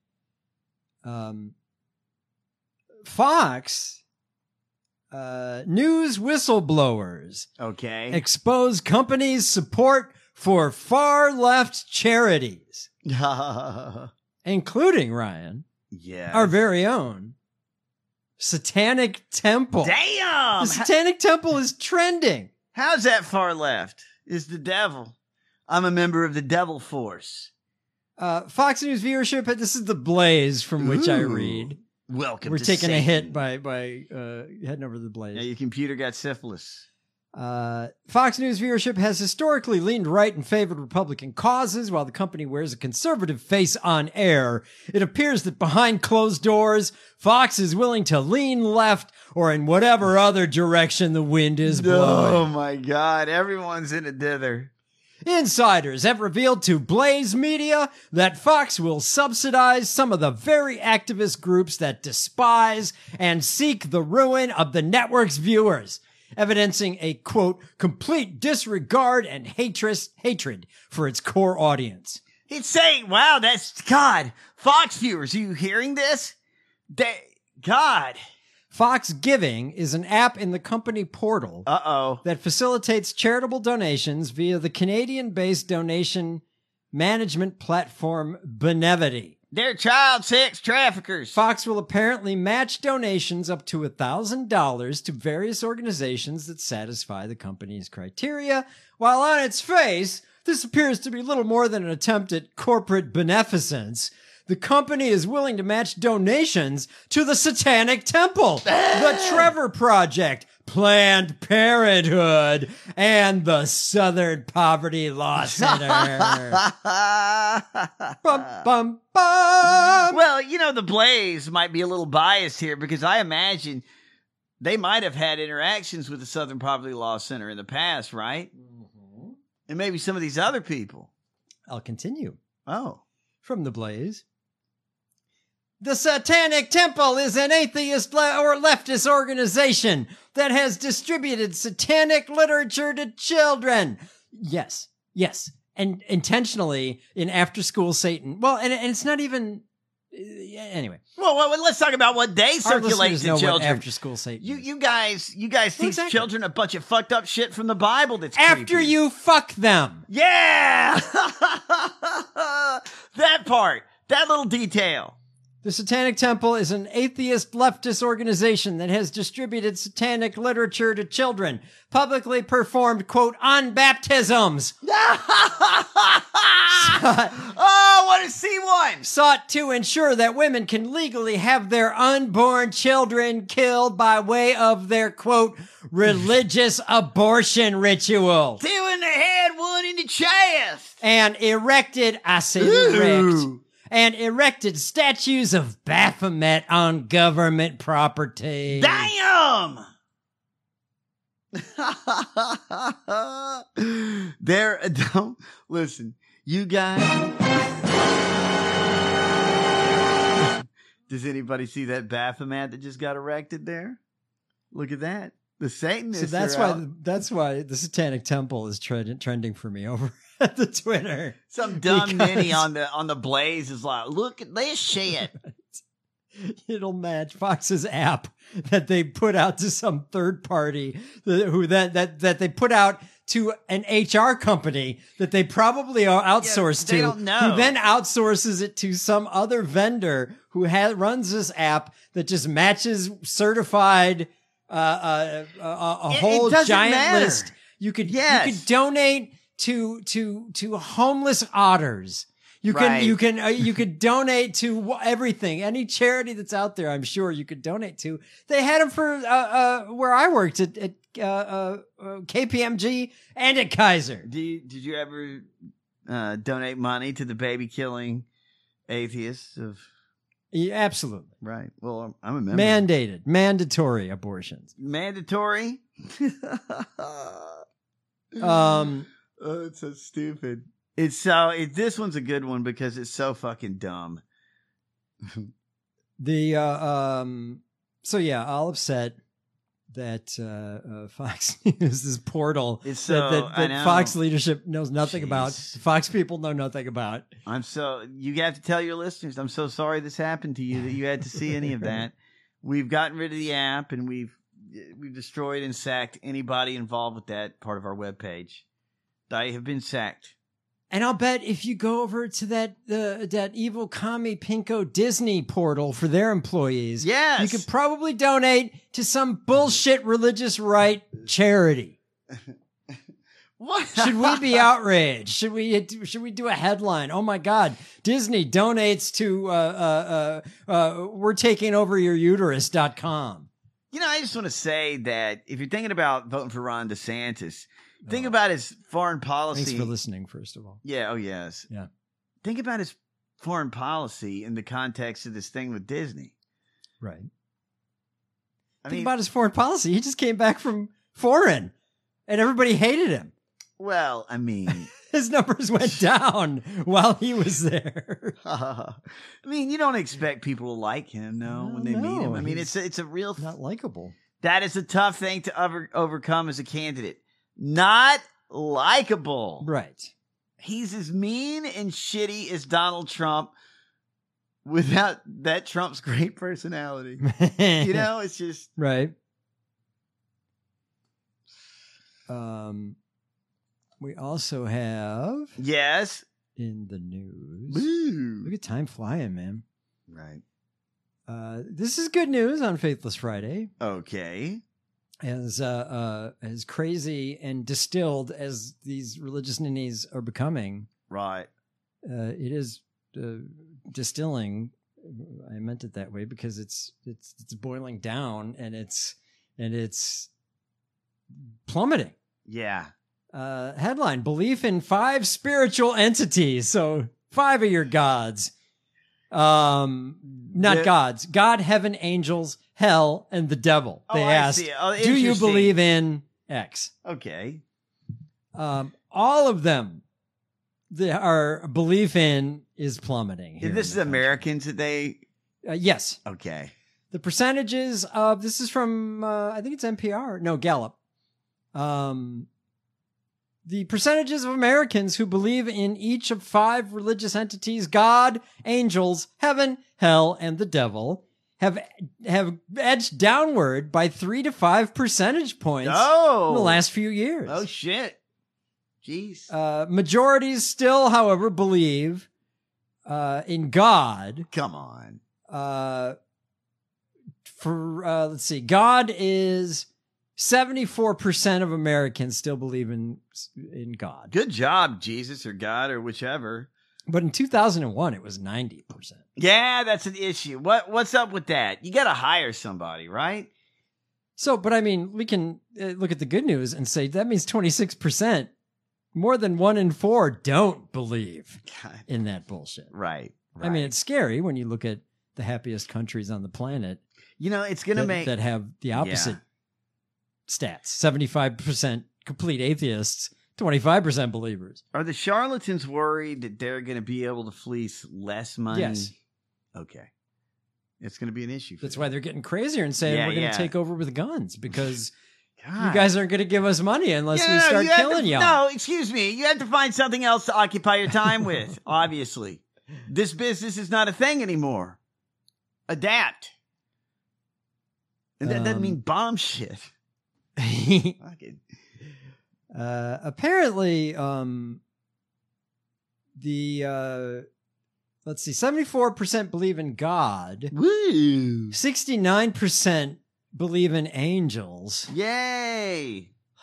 Fox news whistleblowers expose company's support for far left charities, including, Ryan, our very own Satanic Temple. Damn! The Satanic Temple is trending. How's that far left? Is the devil. I'm a member of the Devil Force. Fox News viewership, this is The Blaze from which I read. Welcome We're to taking Satan. a hit by heading over to The Blaze. Yeah, your computer got syphilis. Fox News viewership has historically leaned right and favored Republican causes, while the company wears a conservative face on air. It appears that behind closed doors, Fox is willing to lean left or in whatever other direction the wind is blowing. Oh my God, everyone's in a dither. Insiders have revealed to Blaze Media that Fox will subsidize some of the very activist groups that despise and seek the ruin of the network's viewers, evidencing a, quote, complete disregard and hatred for its core audience. He'd say, wow, that's, God, Fox viewers, are you hearing this? God. Fox Giving is an app in the company portal that facilitates charitable donations via the Canadian-based donation management platform Benevity. They're child sex traffickers. Fox will apparently match donations up to $1,000 to various organizations that satisfy the company's criteria, while on its face, this appears to be little more than an attempt at corporate beneficence. The company is willing to match donations to the Satanic Temple, the Trevor Project, Planned Parenthood, and the Southern Poverty Law Center. Bum, bum, bum. Well, you know, the Blaze might be a little biased here because I imagine they might have had interactions with the Southern Poverty Law Center in the past, right? Mm-hmm. And maybe some of these other people. I'll continue. Oh. From the Blaze. The Satanic Temple is an atheist or leftist organization that has distributed satanic literature to children. Yes. And intentionally in After School Satan. Well, and it's not even... Anyway. Well, let's talk about what they circulate to children. After School Satan. You guys teach children a bunch of fucked up shit from the Bible that's after creepy. You fuck them. Yeah! That part. That little detail. The Satanic Temple is an atheist leftist organization that has distributed satanic literature to children, publicly performed, quote, on baptisms. Oh, what a C1! Sought to ensure that women can legally have their unborn children killed by way of their, quote, religious abortion ritual. 2 in the head, 1 in the chest. And erected, I said erect. And erected statues of Baphomet on government property. Damn! Don't listen, you guys. Does anybody see that Baphomet that just got erected there? Look at that. The Satanists. So that's why the Satanic Temple is trending for me over at the Twitter. Some dumb ninny on the Blaze is like, look at this shit. It'll match Fox's app that they put out to some third party that they put out to an HR company that they probably are outsourced they to, don't know. who then outsources it to some other vendor who runs this app that just matches certified a whole giant list. You could donate to homeless otters. You could donate to everything, any charity that's out there. I'm sure you could donate to. They had them for where I worked at KPMG and at Kaiser. Did you ever donate money to the baby killing atheists of? Yeah, absolutely. Right. Well, I'm a member. Mandatory abortions. Mandatory. Oh, it's so stupid. This one's a good one because it's so fucking dumb. So yeah, all upset that Fox News, this portal that Fox leadership knows nothing about. Fox people know nothing about. You have to tell your listeners, I'm so sorry this happened to you, that you had to see any of that. We've gotten rid of the app and we've destroyed and sacked anybody involved with that part of our webpage. They have been sacked. And I'll bet if you go over to that evil commie Pinko Disney portal for their employees, yes, you could probably donate to some bullshit religious right charity. What? Should we be outraged? Should we do a headline? Oh my God, Disney donates to we're taking over your uterus.com. I just want to say that if you're thinking about voting for Ron DeSantis, think about his foreign policy. Thanks for listening, first of all. Yeah. Oh, yes. Yeah. Think about his foreign policy in the context of this thing with Disney. Right. Think about his foreign policy. He just came back from foreign, and everybody hated him. Well, I mean, his numbers went down while he was there. You don't expect people to like him, when they meet him. It's a real not likable. That is a tough thing to overcome as a candidate. Not likable. Right. He's as mean and shitty as Donald Trump without that Trump's great personality. It's just right. We also have in the news. Woo. Look at time flying, man. Right. This is good news on Faithless Friday. Okay. As crazy and distilled as these religious ninnies are becoming, right? It is distilling. I meant it that way because it's boiling down and it's plummeting. Yeah. Headline: Belief in 5 spiritual entities. So 5 of your gods. Not gods. God, heaven, angels, hell, and the devil. They asked, do you believe in X? Okay. All of them, our belief in is plummeting. This is Americans that they... yes. Okay. The percentages of... This is from, I think it's NPR. No, Gallup. The percentages of Americans who believe in each of 5 religious entities, God, angels, heaven, hell, and the devil, have edged downward by 3 to 5 percentage points in the last few years. Oh, shit. Jeez. Majorities still, however, believe in God. Come on. Let's see. God is... 74% of Americans still believe in God. Good job, Jesus or God or whichever. But in 2001, it was 90%. Yeah, that's an issue. What's up with that? You got to hire somebody, right? So, but I mean, we can look at the good news and say that means 26%, more than 1 in 4 don't believe in that bullshit. Right. I mean, it's scary when you look at the happiest countries on the planet. It's going to make... That have the opposite stats. 75% complete atheists, 25% believers. Are the charlatans worried that they're going to be able to fleece less money? Yes. Okay. It's going to be an issue. That's why they're getting crazier and saying we're going to take over with guns because God. You guys aren't going to give us money unless we start killing y'all. No, excuse me. You have to find something else to occupy your time with, obviously. This business is not a thing anymore. Adapt. And that doesn't mean bomb shit. Apparently, let's see, 74% believe in God. Woo! 69% believe in angels. Yay!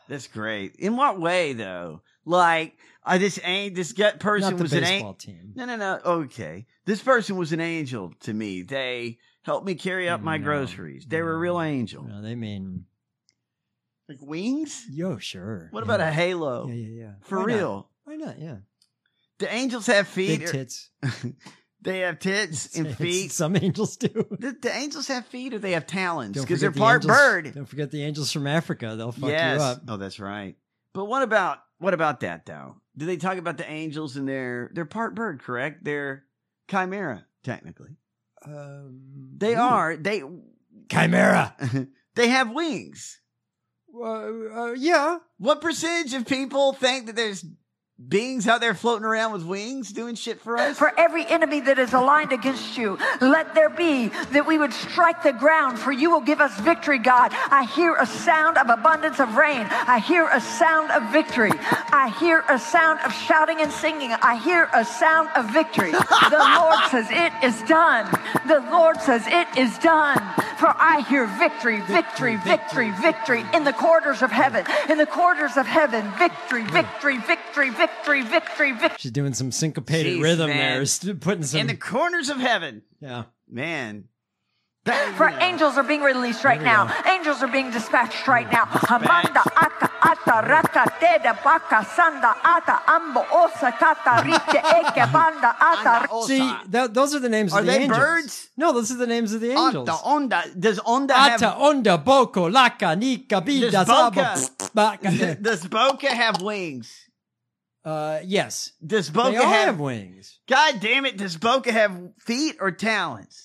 That's great. In what way, though? Like, this person Not the was an baseball angel. team. No. Okay. This person was an angel to me. They helped me carry up my groceries. They were a real angel. No, they mean like wings? Yo, sure. What about a halo? Yeah. For Why real? not? Why not? Yeah. Do angels have feet? Big tits. They have tits and feet. Some angels do. Do angels have feet or they have talons? Don't Because they're forget the part angels- bird. Don't forget the angels from Africa. They'll fuck Yes. you up. Oh, that's right. But what about that though? Do they talk about the angels and they're part bird, correct? They're chimera, technically. They are. They Chimera. They have wings. Yeah. What percentage of people think that there's beings out there floating around with wings doing shit for us? For every enemy that is aligned against you, let there be that we would strike the ground, for you will give us victory, God. I hear a sound of abundance of rain. I hear a sound of victory. I hear a sound of shouting and singing. I hear a sound of victory. The Lord says it is done. The Lord says it is done. For I hear victory, victory, victory, victory in the corridors of heaven. In the corridors of heaven, victory, victory, victory, victory, victory, victory. She's doing some syncopated Jeez, rhythm man. there. Putting some In the corners of heaven. Yeah. Man. For angels are being released right now. Angels are being dispatched right now. Amanda aka ata raka teda baka sanda ata ambo osa kata rike eke banda ata. See, those are the names Are of the they angels. birds? No, those are the names of the angels. Ata onda. Does onda have... Ata, onda, boko, laka, nika, bida, Does zaba, baka. Does Boca have wings? Yes. Does Boca They all have wings. God damn it! Does Boca have feet or talons?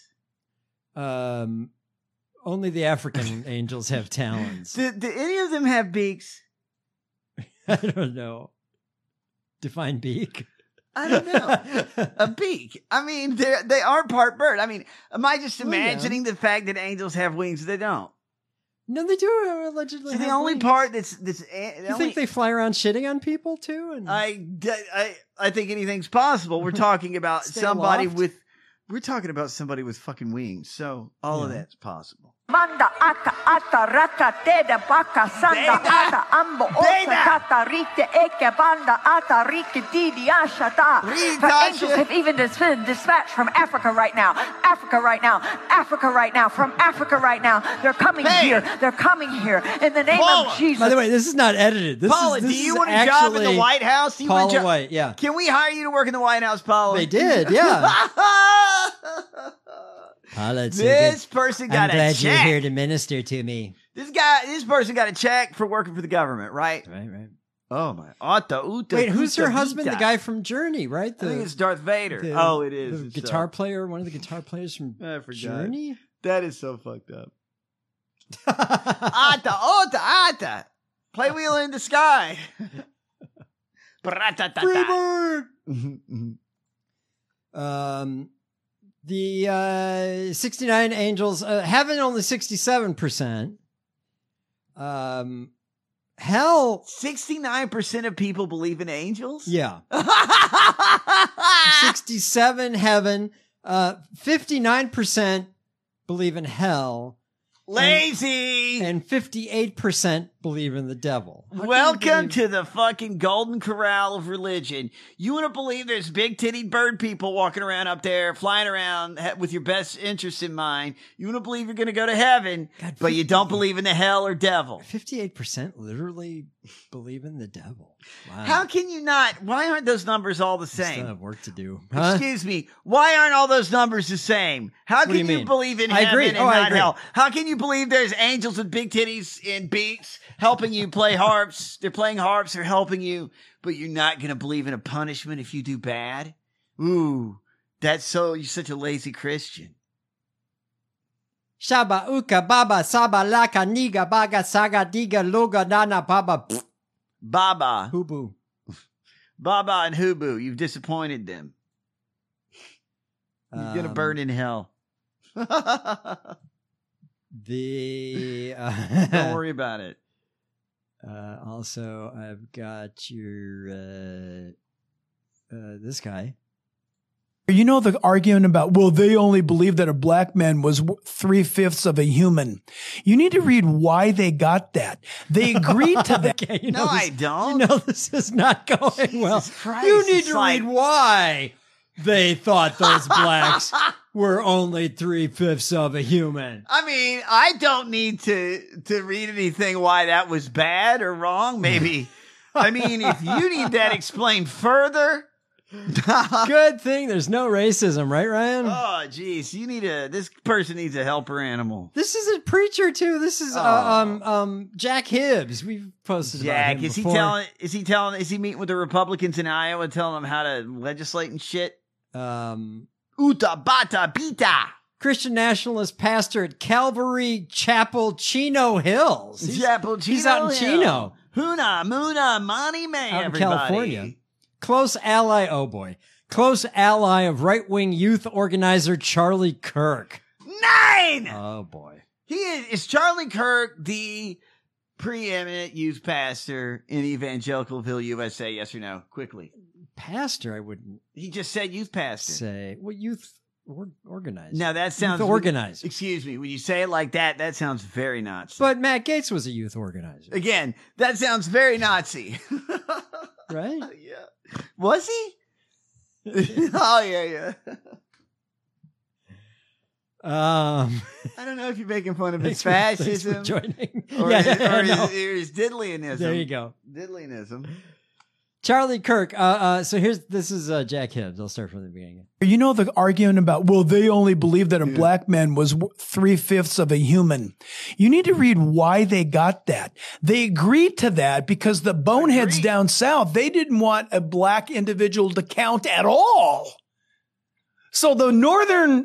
Only the African angels have talons. Do any of them have beaks? I don't know. Define beak. I don't know. A beak. I mean, they are part bird. I mean, am I just imagining the fact that angels have wings? They don't. No, they do allegedly. So the have only wings. part that's You think they fly around shitting on people too? And I think anything's possible. We're talking about Stay somebody aloft? with. We're talking about somebody with fucking wings. So all of that's possible. Manda aka ata raka teda baka sanda ata ambo osa kata rike eke banda ata rike didi ashata. The angels have even been dispatched from Africa right now. Africa right now. Africa right now. From Africa right now. They're coming here. They're coming here. In the name Paula. of Jesus. By the way, this is not edited. This Paula, is, do this you is want a job in the actually White House? Do you want a Paula job? White, yeah. Can we hire you to work in the White House, Paula? They did, yeah. Paula, it's so This good. person I'm got a glad you're check. here to minister to me. This person got a check for working for the government, right? Right. Oh my! Ata, uta, Wait, who's uta, her husband? vita. The guy from Journey, right? I think it's Darth Vader. the- Oh, it is. The It's, guitar player, one of the guitar players from I forgot. Journey. That is so fucked up. Ata, ota, ata. Play Wheel in the Sky. Freebird. The 69 angels, heaven only 67%. Hell, 69% of people believe in angels? yeah. 67 heaven, 59% believe in hell. Lazy. And 58% believe in the devil. How can you Welcome believe- to the fucking golden corral of religion. You want to believe there's big-titted bird people walking around up there, flying around with your best interests in mind. You want to believe you're going to go to heaven, but you don't believe in the hell or devil. 58% literally believe in the devil. Wow. How can you not? Why aren't those numbers all the Still same? have work to do. Huh? Excuse me. Why aren't all those numbers the same? How What do can you you mean? believe in I heaven agree. and Oh, I not agree. hell? How can you believe there's angels with big titties and beaks helping you play harps? They're playing harps. They're helping you, but you're not going to believe in a punishment if you do bad? Ooh, you're such a lazy Christian. Shaba uka baba saba laka niga baga saga diga loga nana baba. Baba. Hubu. Baba and Hubu, you've disappointed them. You're going to burn in hell. The Don't worry about it. Also, I've got your this guy. You know the argument about, well, they only believe that a black man was 3/5 of a human. You need to read why they got that. They agreed to that. Okay, you No, know I this- don't. You know this is not going well. Christ, You need it's to like- read why they thought those blacks were only 3/5 of a human. I mean, I don't need to read anything why that was bad or wrong. Maybe. I mean, if you need that explained further. Good thing there's no racism, right, Ryan? Oh, geez. This person needs a helper animal. This is a preacher too. This is Jack Hibbs. We've posted Jack, about him before. is he meeting with the Republicans in Iowa telling them how to legislate and shit? Uta bata bita. Christian nationalist pastor at Calvary Chapel, Chino Hills. He's out in Chino. Huna, Muna, Money May, Out in everybody. California. Close ally, oh boy. Close ally of right-wing youth organizer Charlie Kirk. 9! Oh boy. Is Charlie Kirk the preeminent youth pastor in Evangelicalville, USA? Yes or no? Quickly. Pastor, I wouldn't He just said youth pastor. say. Well, youth organizer. Now that sounds Youth organizer. Excuse me. When you say it like that, that sounds very Nazi. But Matt Gaetz was a youth organizer. Again, that sounds very Nazi. Right? Yeah. Was he? Oh yeah. I don't know if you're making fun of his fascism Thanks for joining. or, Yeah, no. his diddlyism. There you go. Diddlyism. Charlie Kirk. So this is Jack Hibbs. I'll start from the beginning. You know the argument about, well, they only believe that a black man was 3/5 of a human. You need to read why they got that. They agreed to that because the boneheads down south, they didn't want a black individual to count at all. So the northern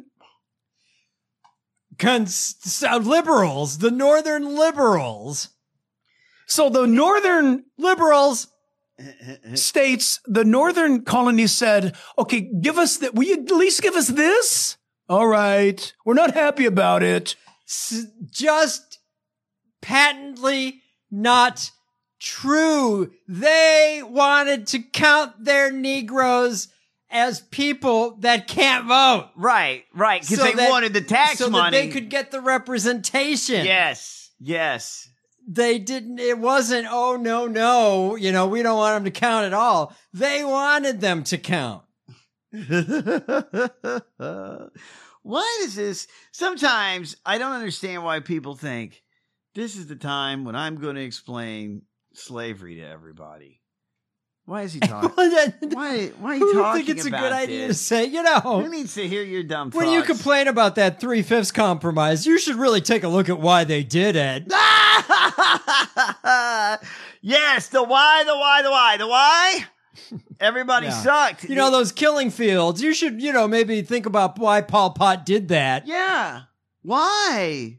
liberals, the northern liberals. So the northern liberals states, the northern colonies said, okay, give us that. Will you at least give us this? All right. We're not happy about it. Just patently not true. They wanted to count their Negroes as people that can't vote. Right. Because they wanted the tax so money. that they could get the representation. Yes. They didn't, it wasn't, oh, no, we don't want them to count at all. They wanted them to count. Why does this? Sometimes I don't understand why people think this is the time when I'm going to explain slavery to everybody. Why is he talking? Why are you Who talking would think it's a about good idea to this? say, Who needs to hear your dumb thoughts? when you complain about that 3/5 compromise, you should really take a look at why they did it. Yes, the why. Everybody sucked. You know, those killing fields, you should, maybe think about why Pol Pot did that. Yeah. Why?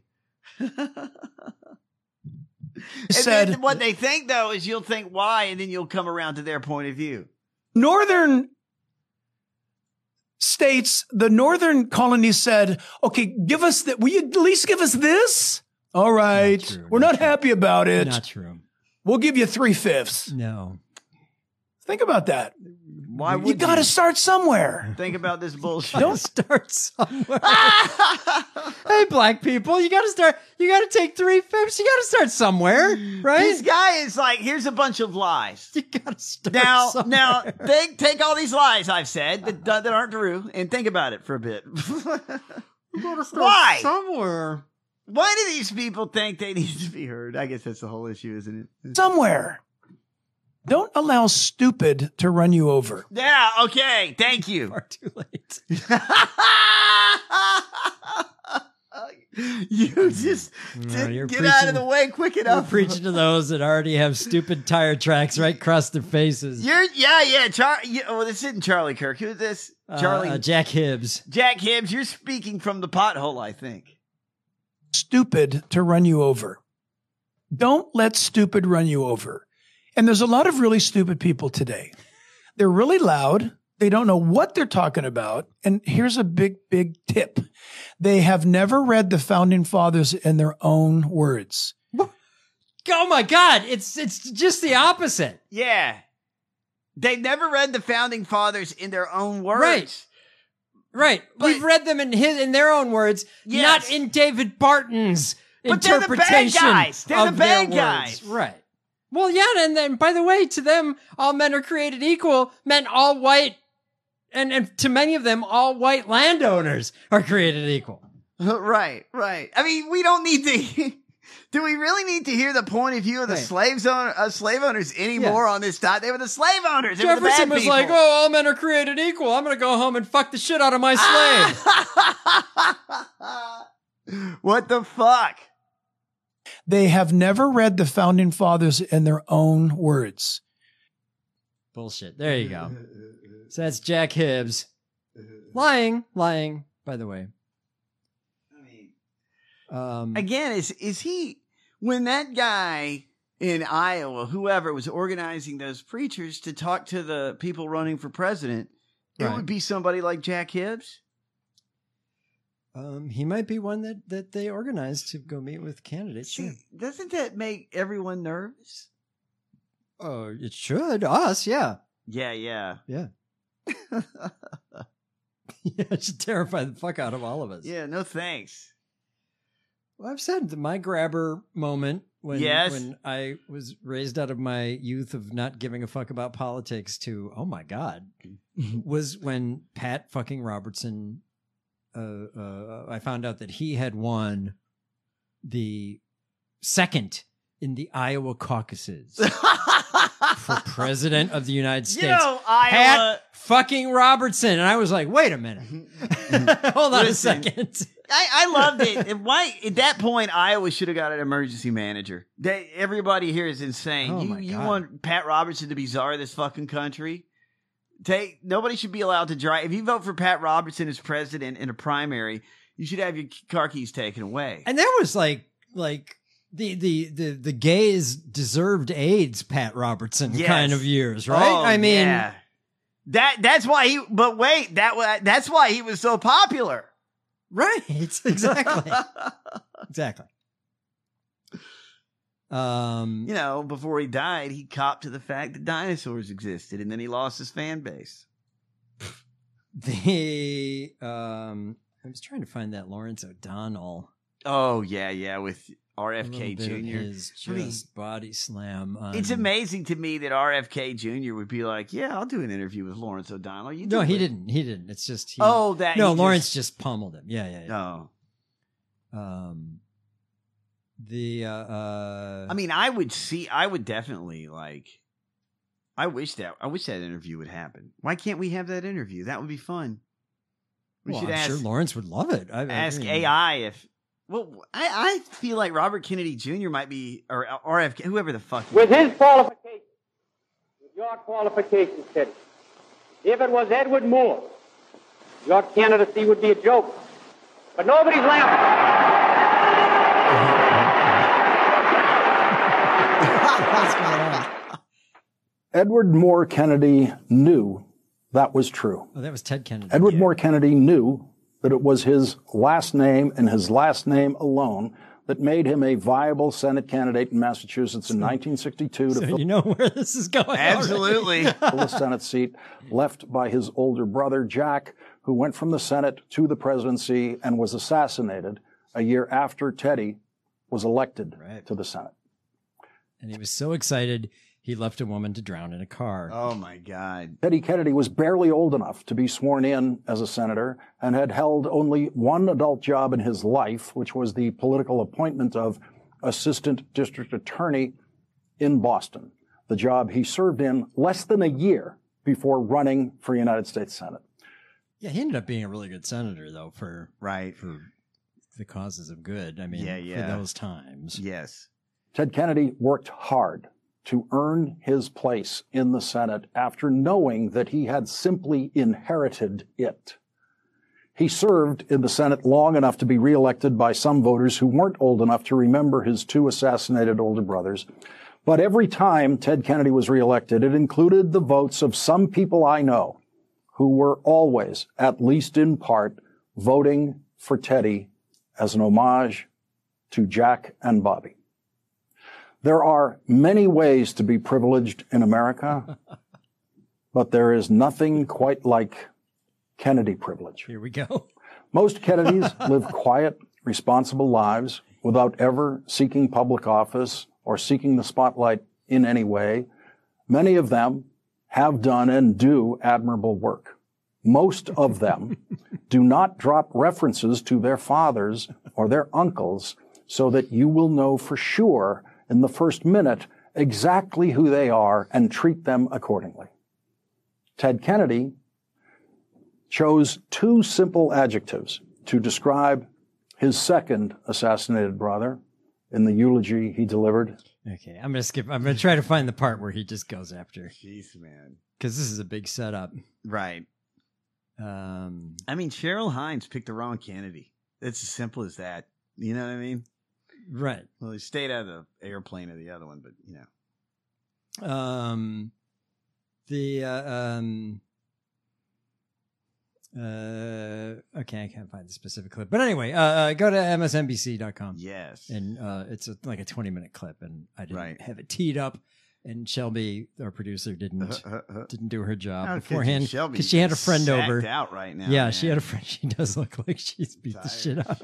Said, then what they think, though, is you'll think why, and then you'll come around to their point of view. Northern states, the northern colonies said, okay, give us that. Will you at least give us this? All right. We're not happy about it. Not true. We'll give you 3/5. No. Think about that. Why would you got to start somewhere. Think about this bullshit. Don't start somewhere. Hey, black people, you got to take 3/5. You got to start somewhere, right? This guy is like, here's a bunch of lies. You got to start somewhere. Now, take all these lies I've said that aren't true and think about it for a bit. Why? Somewhere. Why do these people think they need to be heard? I guess that's the whole issue, isn't it? Somewhere. Don't allow stupid to run you over. Yeah, okay. Thank you. Far too late. You just didn't get out of the way quick You're enough. preaching to those that already have stupid tire tracks right across their faces. Well, this isn't Charlie Kirk. Who is this? Charlie Jack Hibbs. Jack Hibbs. You're speaking from the pothole, I think. Stupid to run you over. Don't let stupid run you over. And there's a lot of really stupid people today. They're really loud. They don't know what they're talking about. And here's a big, big tip. They have never read the Founding Fathers in their own words. Oh my God. It's just the opposite. Yeah. They never read the Founding Fathers in their own words. Right. Right. We've read them in their own words, not in David Barton's interpretation. They're the bad of their guys. words. Right. Well, yeah, and then, by the way, to them, all men are created equal meant all white, and to many of them, all white landowners are created equal. Right. I mean, we don't need to... Do we really need to hear the point of view of the slave owners anymore on this dot? They were the slave owners. They were the bad Jefferson was people. like, oh, all men are created equal. I'm going to go home and fuck the shit out of my slave. What the fuck? They have never read the founding fathers in their own words. Bullshit. There you go. So that's Jack Hibbs. Lying, by the way. Again, is he, when that guy in Iowa, whoever was organizing those preachers to talk to the people running for president, it would be somebody like Jack Hibbs? He might be one that they organized to go meet with candidates. See, doesn't that make everyone nervous? Oh, it should. Us, yeah. Yeah. Yeah, it should terrify the fuck out of all of us. Yeah, no thanks. Well, I've said that my grabber moment when I was raised out of my youth of not giving a fuck about politics to, oh my God, was when Pat fucking Robertson, I found out that he had won the second in the Iowa caucuses for president of the United States. Iowa. Pat fucking Robertson. And I was like, wait a minute. Hold on a second. I loved it. And why at that point Iowa should have got an emergency manager. Everybody here is insane. You want Pat Robertson to be czar of this fucking country? Nobody should be allowed to drive. If you vote for Pat Robertson as president in a primary, you should have your car keys taken away. And that was like the gays deserved AIDS Pat Robertson kind of years, right? Oh, I mean, yeah. That's why he. But wait, that's why he was so popular. Right. Exactly. Exactly. Before he died, he copped to the fact that dinosaurs existed, and then he lost his fan base. I was trying to find that Lawrence O'Donnell. Oh yeah, with RFK Jr. His body slam. It's amazing to me that RFK Jr. would be like, "Yeah, I'll do an interview with Lawrence O'Donnell." No, he didn't. He didn't. It's just Lawrence just pummeled him. Yeah. Oh. I mean, I would definitely I wish that interview would happen. Why can't we have that interview? That would be fun. I'm sure Lawrence would love it. Ask AI if. Well, I feel like Robert Kennedy Jr. might be, or RFK, whoever the fuck. With his qualifications, with your qualifications, Teddy, if it was Edward Moore, your candidacy would be a joke. But nobody's laughing. Edward Moore Kennedy knew that was true. Oh, that was Ted Kennedy. Edward Moore Kennedy knew that it was his last name and his last name alone that made him a viable Senate candidate in Massachusetts in 1962 to fill you know where this is going. Absolutely. the Senate seat left by his older brother, Jack, who went from the Senate to the presidency and was assassinated a year after Teddy was elected to the Senate. And he was so excited, he left a woman to drown in a car. Oh, my God. Teddy Kennedy was barely old enough to be sworn in as a senator and had held only one adult job in his life, which was the political appointment of assistant district attorney in Boston, the job he served in less than a year before running for United States Senate. Yeah, he ended up being a really good senator, though, for the causes of good. I mean, for those times. Yes. Ted Kennedy worked hard to earn his place in the Senate after knowing that he had simply inherited it. He served in the Senate long enough to be reelected by some voters who weren't old enough to remember his two assassinated older brothers. But every time Ted Kennedy was reelected, it included the votes of some people I know who were always, at least in part, voting for Teddy as an homage to Jack and Bobby. There are many ways to be privileged in America, but there is nothing quite like Kennedy privilege. Here we go. Most Kennedys live quiet, responsible lives without ever seeking public office or seeking the spotlight in any way. Many of them have done and do admirable work. Most of them do not drop references to their fathers or their uncles so that you will know for sure in the first minute exactly who they are and treat them accordingly. Ted Kennedy chose two simple adjectives to describe his second assassinated brother in the eulogy he delivered. Okay, I'm going to try to find the part where he just goes after. Jeez, man. Because this is a big setup. Right. I mean, Cheryl Hines picked the wrong Kennedy. It's as simple as that. You know what I mean? Right. Well, he stayed out of the airplane of the other one, but, you know. Okay, I can't find the specific clip. But anyway, go to msnbc.com. Yes. And it's like a 20-minute clip, and I didn't have it teed up. And Shelby, our producer, didn't do her job beforehand because she had a friend over. Out right now. Yeah, man. she had a friend. She does look like she's beat the shit out.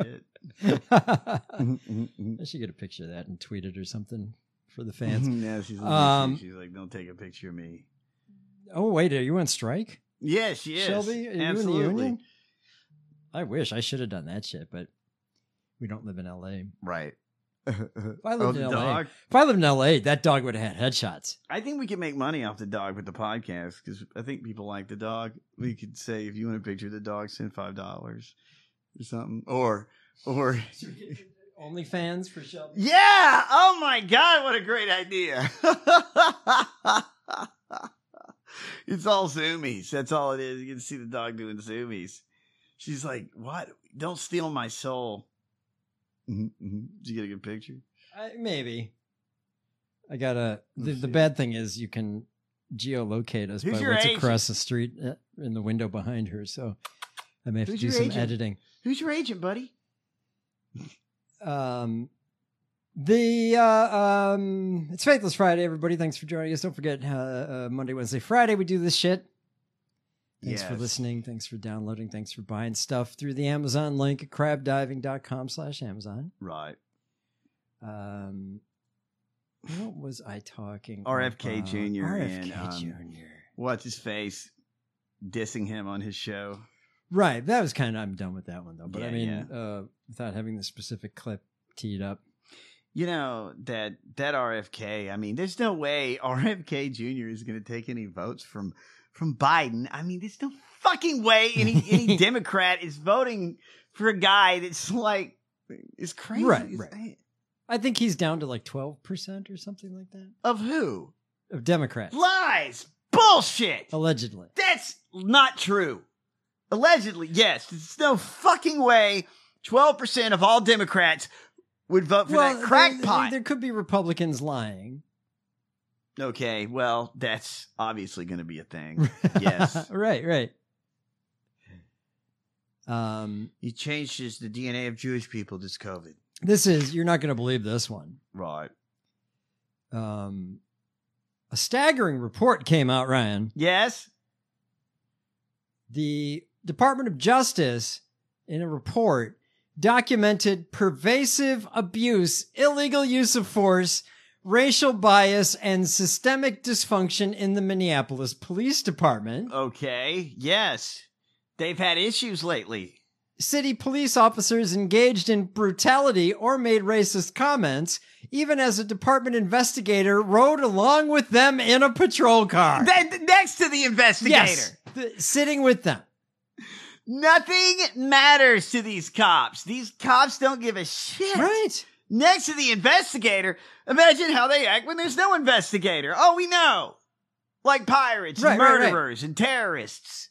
I should get a picture of that and tweet it or something for the fans. Yeah, she's like, don't take a picture of me. Oh wait, are you on strike? Yeah, she is. Shelby, are Absolutely. you in the union? I wish I should have done that shit, but we don't live in LA. Right. If I lived in LA, dog. if I lived in LA, that dog would have had headshots. I think we can make money off the dog with the podcast because I think people like the dog. We could say, if you want a picture of the dog, send $5 or something. Or OnlyFans for Shelby. Yeah! Oh my God, what a great idea. It's all zoomies. That's all it is. You can see the dog doing zoomies. She's like, what? Don't steal my soul. Did you get a good picture? Maybe. I gotta. The bad thing is you can geolocate us Who's by your what's agent? across the street in the window behind her. So I may have Who's to do your some agent? editing. Who's your agent, buddy? It's Faithless Friday, everybody. Thanks for joining us. Don't forget Monday, Wednesday, Friday we do this shit. Thanks for Yes. listening. Thanks for downloading. Thanks for buying stuff through the Amazon link at crabdiving.com/Amazon. Right. What was I talking RFK about? Jr. RFK and Jr. what's his face dissing him on his show. Right. That was kind of, I'm done with that one though. But Yeah, I mean, without having the specific clip teed up. You know, that RFK, I mean, there's no way RFK Jr. is going to take any votes from Biden. I mean, there's no fucking way any Democrat is voting for a guy that's like, is crazy. Right. I think he's down to like 12% or something like that. Of who? Of Democrats. Lies. Bullshit. Allegedly. That's not true. Allegedly, yes. There's no fucking way 12% of all Democrats would vote for that crackpot. There could be Republicans lying. Okay, well, that's obviously going to be a thing. Yes. Right. He changes the DNA of Jewish people this COVID. You're not going to believe this one. Right. A staggering report came out, Ryan. Yes. The Department of Justice, in a report, documented pervasive abuse, illegal use of force, racial bias, and systemic dysfunction in the Minneapolis Police Department. Okay. Yes. They've had issues lately. City police officers engaged in brutality or made racist comments, even as a department investigator rode along with them in a patrol car. Next to the investigator. Yes, sitting with them. Nothing matters to these cops. These cops don't give a shit. Right. Next to the investigator, imagine how they act when there's no investigator. Oh, we know. Like pirates and murderers and terrorists.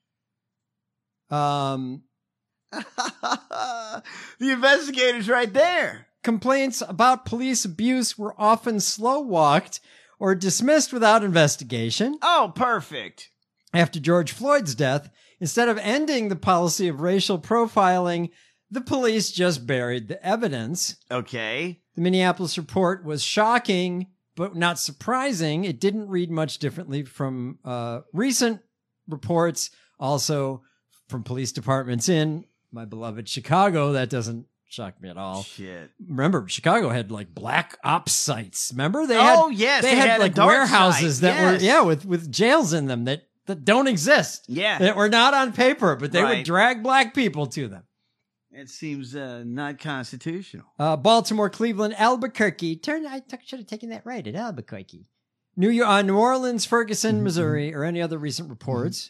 The investigator's right there. Complaints about police abuse were often slow-walked or dismissed without investigation. Oh, perfect. After George Floyd's death, instead of ending the policy of racial profiling, the police just buried the evidence. Okay. The Minneapolis report was shocking, but not surprising. It didn't read much differently from recent reports. Also, from police departments in my beloved Chicago. That doesn't shock me at all. Shit. Remember, Chicago had like black ops sites. Remember they they had a like dark warehouses side. that were with jails in them that don't exist. Yeah. That were not on paper, but they would Right. drag black people to them. It seems not constitutional. Baltimore, Cleveland, Albuquerque. I should have taken that right at Albuquerque. New Orleans, Ferguson, Missouri, or any other recent reports.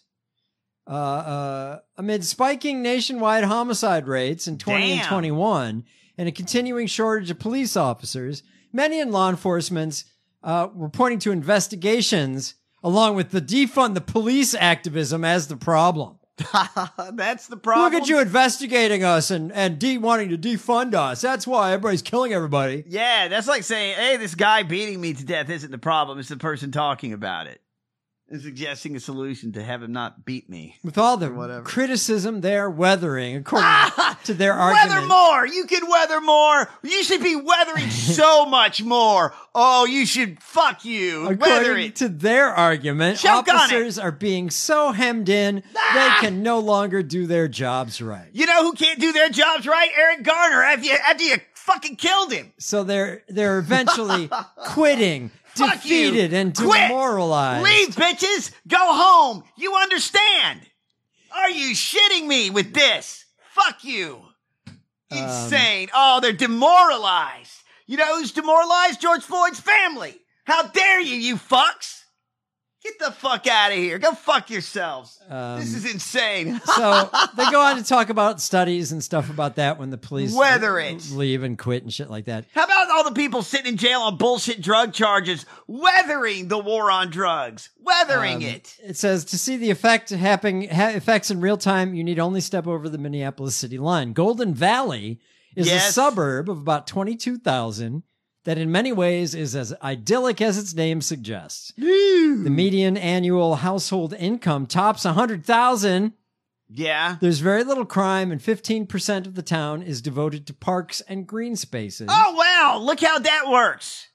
Amid spiking nationwide homicide rates in 20 and 21 and a continuing shortage of police officers, many in law enforcement were pointing to investigations along with the defund the police activism as the problem. That's the problem. Look at you investigating us and wanting to defund us. That's why everybody's killing everybody. Yeah, that's like saying, hey, this guy beating me to death isn't the problem. It's the person talking about it. And suggesting a solution to have him not beat me. With all the criticism they're weathering, according to their argument. Weather more! You can weather more! You should be weathering so much more! Oh, you should, fuck you! Weather According it! to their argument, Choke on officers are being so hemmed in, they can no longer do their jobs right. You know who can't do their jobs right? Eric Garner, after you fucking killed him! So they're eventually quitting, Fuck defeated, you. and Quit. demoralized. Leave, bitches! Go home! You understand! Are you shitting me with this? Fuck you! Insane. Oh, they're demoralized. You know who's demoralized? George Floyd's family. How dare you, you fucks! Get the fuck out of here. Go fuck yourselves. This is insane. So they go on to talk about studies and stuff about that when the police Weather it. leave and quit and shit like that. How about all the people sitting in jail on bullshit drug charges, weathering the war on drugs, weathering it? It says to see the effects in real time, you need only step over the Minneapolis city line. Golden Valley is a suburb of about 22,000 that in many ways is as idyllic as its name suggests. The median annual household income tops 100,000. Yeah. There's very little crime, and 15% of the town is devoted to parks and green spaces. Oh, wow. Look how that works.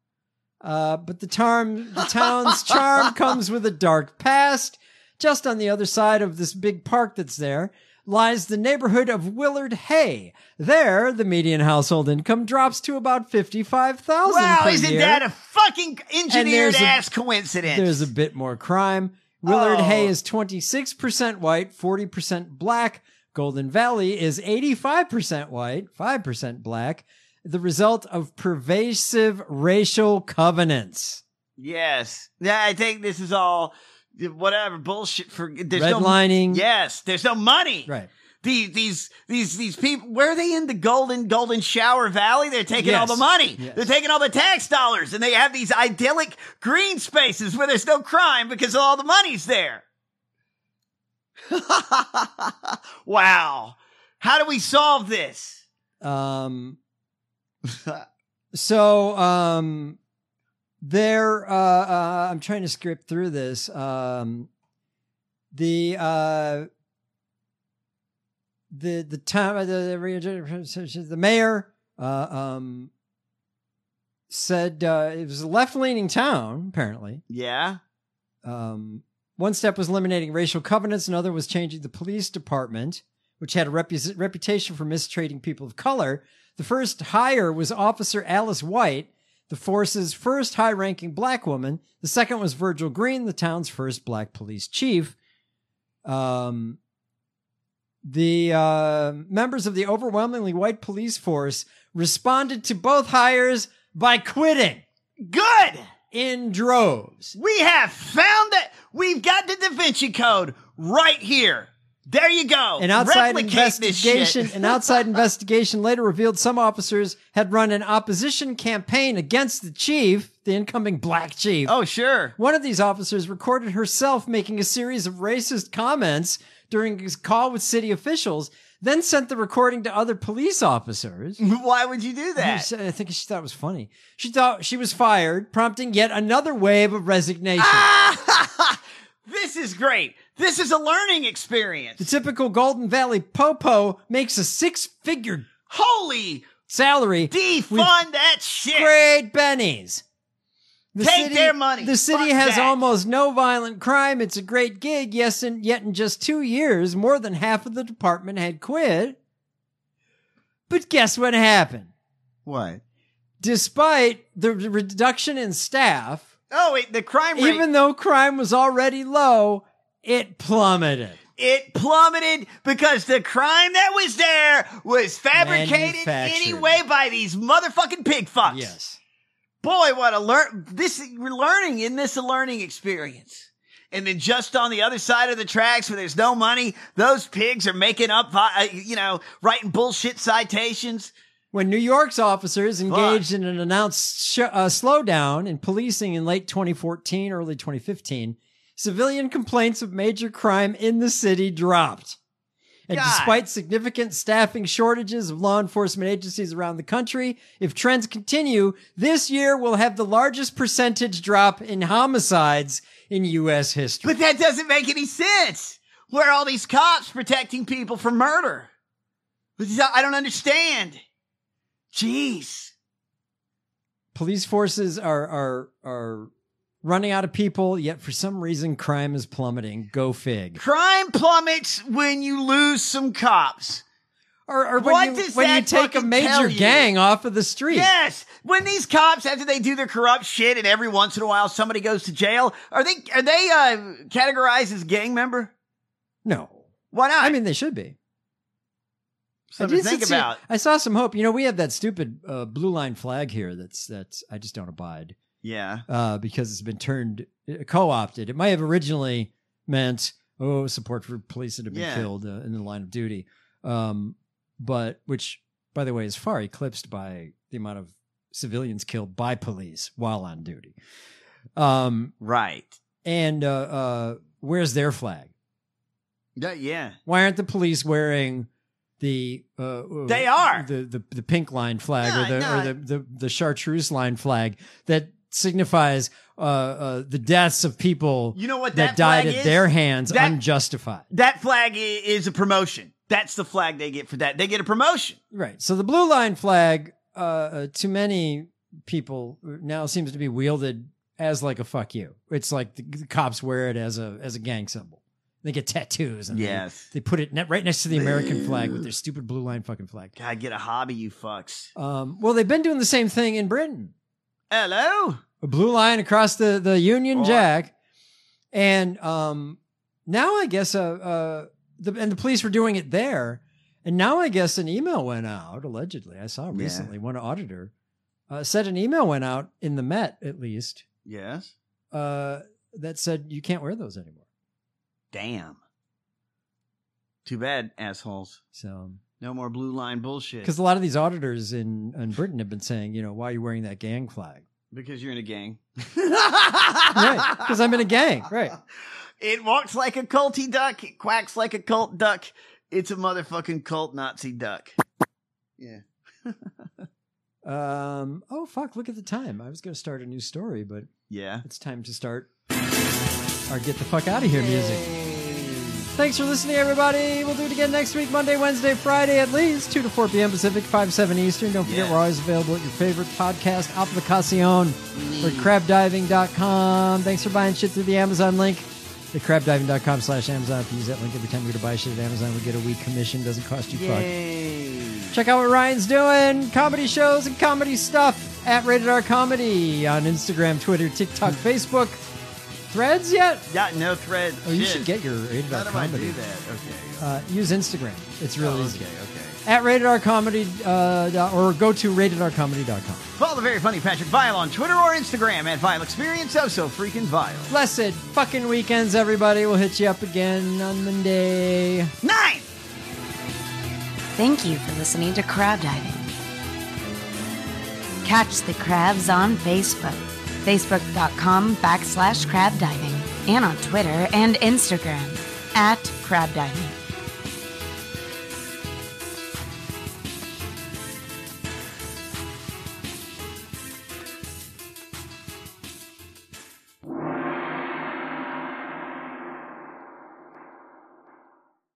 But the town's charm comes with a dark past. Just on the other side of this big park that's there lies the neighborhood of Willard Hay. There, the median household income drops to about $55,000 Wow, per isn't year. that a fucking engineered there's ass coincidence? There's a bit more crime. Willard Hay is 26% white, 40% black. Golden Valley is 85% white, 5% black. The result of pervasive racial covenants. Yes. Yeah, I think this is all whatever bullshit for Redlining. Yes, there's no money. Right. These people, where are they in the Golden Shower Valley? They're taking all the money. Yes. They're taking all the tax dollars, and they have these idyllic green spaces where there's no crime because all the money's there. Wow. How do we solve this? There, I'm trying to script through this. The mayor said it was a left-leaning town, apparently. Yeah. One step was eliminating racial covenants, another was changing the police department, which had a reputation for mistreating people of color. The first hire was Officer Alice White, the force's first high-ranking black woman. The second was Virgil Green, the town's first black police chief. The members of the overwhelmingly white police force responded to both hires by quitting. Good! In droves. We have found that. We've got the Da Vinci Code right here. There you go. An outside Replicate this shit. investigation later revealed some officers had run an opposition campaign against the chief, the incoming black chief. Oh, sure. One of these officers recorded herself making a series of racist comments during his call with city officials, then sent the recording to other police officers. Why would you do that? I think she thought it was funny. She thought she was fired, prompting yet another wave of resignation. This is great. This is a learning experience. The typical Golden Valley popo makes a six-figure holy salary. Defund that shit. Great bennies. Take their money. The city Fuck has that. almost no violent crime. It's a great gig. Yes, and yet in just 2 years, more than half of the department had quit. But guess what happened? What? Despite the reduction in staff, Oh, wait, the crime rate. even though crime was already low, it plummeted. It plummeted because the crime that was there was fabricated Manufactured. anyway by these motherfucking pig fucks. Yes. Boy, what a we're learning in this a learning experience. And then just on the other side of the tracks where there's no money, those pigs are making up, writing bullshit citations. When New York's officers engaged in an announced slowdown in policing in late 2014, early 2015, civilian complaints of major crime in the city dropped. And despite significant staffing shortages of law enforcement agencies around the country, if trends continue, this year will have the largest percentage drop in homicides in U.S. history. But that doesn't make any sense. Where are all these cops protecting people from murder? I don't understand. Jeez. Police forces are running out of people, yet for some reason crime is plummeting. Go fig. Crime plummets when you lose some cops. Or What when does you that take a fucking major tell you? gang off of the street. Yes. When these cops, after they do their corrupt shit and every once in a while somebody goes to jail, are they categorized as gang member? No. Why not? I mean, they should be. Something to think about. I saw some hope. We have that stupid blue line flag here that's I just don't abide. Yeah. Because it's been co-opted. It might have originally meant, support for police that have been killed in the line of duty. But which, by the way, is far eclipsed by the amount of civilians killed by police while on duty. Right. And where's their flag? Yeah. Why aren't the police wearing the they are the pink line flag or the chartreuse line flag that signifies the deaths of people that died at their hands unjustified. That flag is a promotion. That's the flag they get for that. They get a promotion. Right. So the blue line flag, to many people now seems to be wielded as like a fuck you. It's like the cops wear it as a gang symbol. They get tattoos and they put it right next to the American flag with their stupid blue line fucking flag. God, get a hobby, you fucks. Well, they've been doing the same thing in Britain. Hello? A blue line across the Union Jack. And now I guess the police were doing it there. And now I guess an email went out, allegedly. I saw recently one auditor said an email went out in the Met, at least. Yes. That said you can't wear those anymore. Damn. Too bad, assholes. So no more blue line bullshit. Because a lot of these auditors in Britain have been saying, why are you wearing that gang flag? Because you're in a gang. Right. Because I'm in a gang. Right. It walks like a culty duck. It quacks like a cult duck. It's a motherfucking cult Nazi duck. Yeah. Oh, fuck. Look at the time. I was going to start a new story, but it's time to start our Get the Fuck Out of Here music. Thanks for listening, everybody. We'll do it again next week, Monday, Wednesday, Friday, at least 2 to 4 p.m. Pacific, 5, 7 Eastern. Don't forget, we're always available at your favorite podcast applicación or crabdiving.com. Thanks for buying shit through the Amazon link at crabdiving.com/Amazon. If you use that link every time we go to buy shit at Amazon, we get a week commission. Doesn't cost you fuck. Check out what Ryan's doing. Comedy shows and comedy stuff at Rated R Comedy on Instagram, Twitter, TikTok, Facebook. Threads yet? Yeah, no threads. Oh, you should get your Rated R How do Comedy. I do that? Okay. Use Instagram. It's real easy. Okay. At Rated R Comedy, or go to ratedrcomedy.com. Follow the very funny Patrick Vile on Twitter or Instagram at Vile Experience. So freaking Vile. Blessed fucking weekends, everybody. We'll hit you up again on Monday. 9! Thank you for listening to Crab Diving. Catch the crabs on Facebook. Facebook.com/crabdiving and on Twitter and Instagram at crabdiving.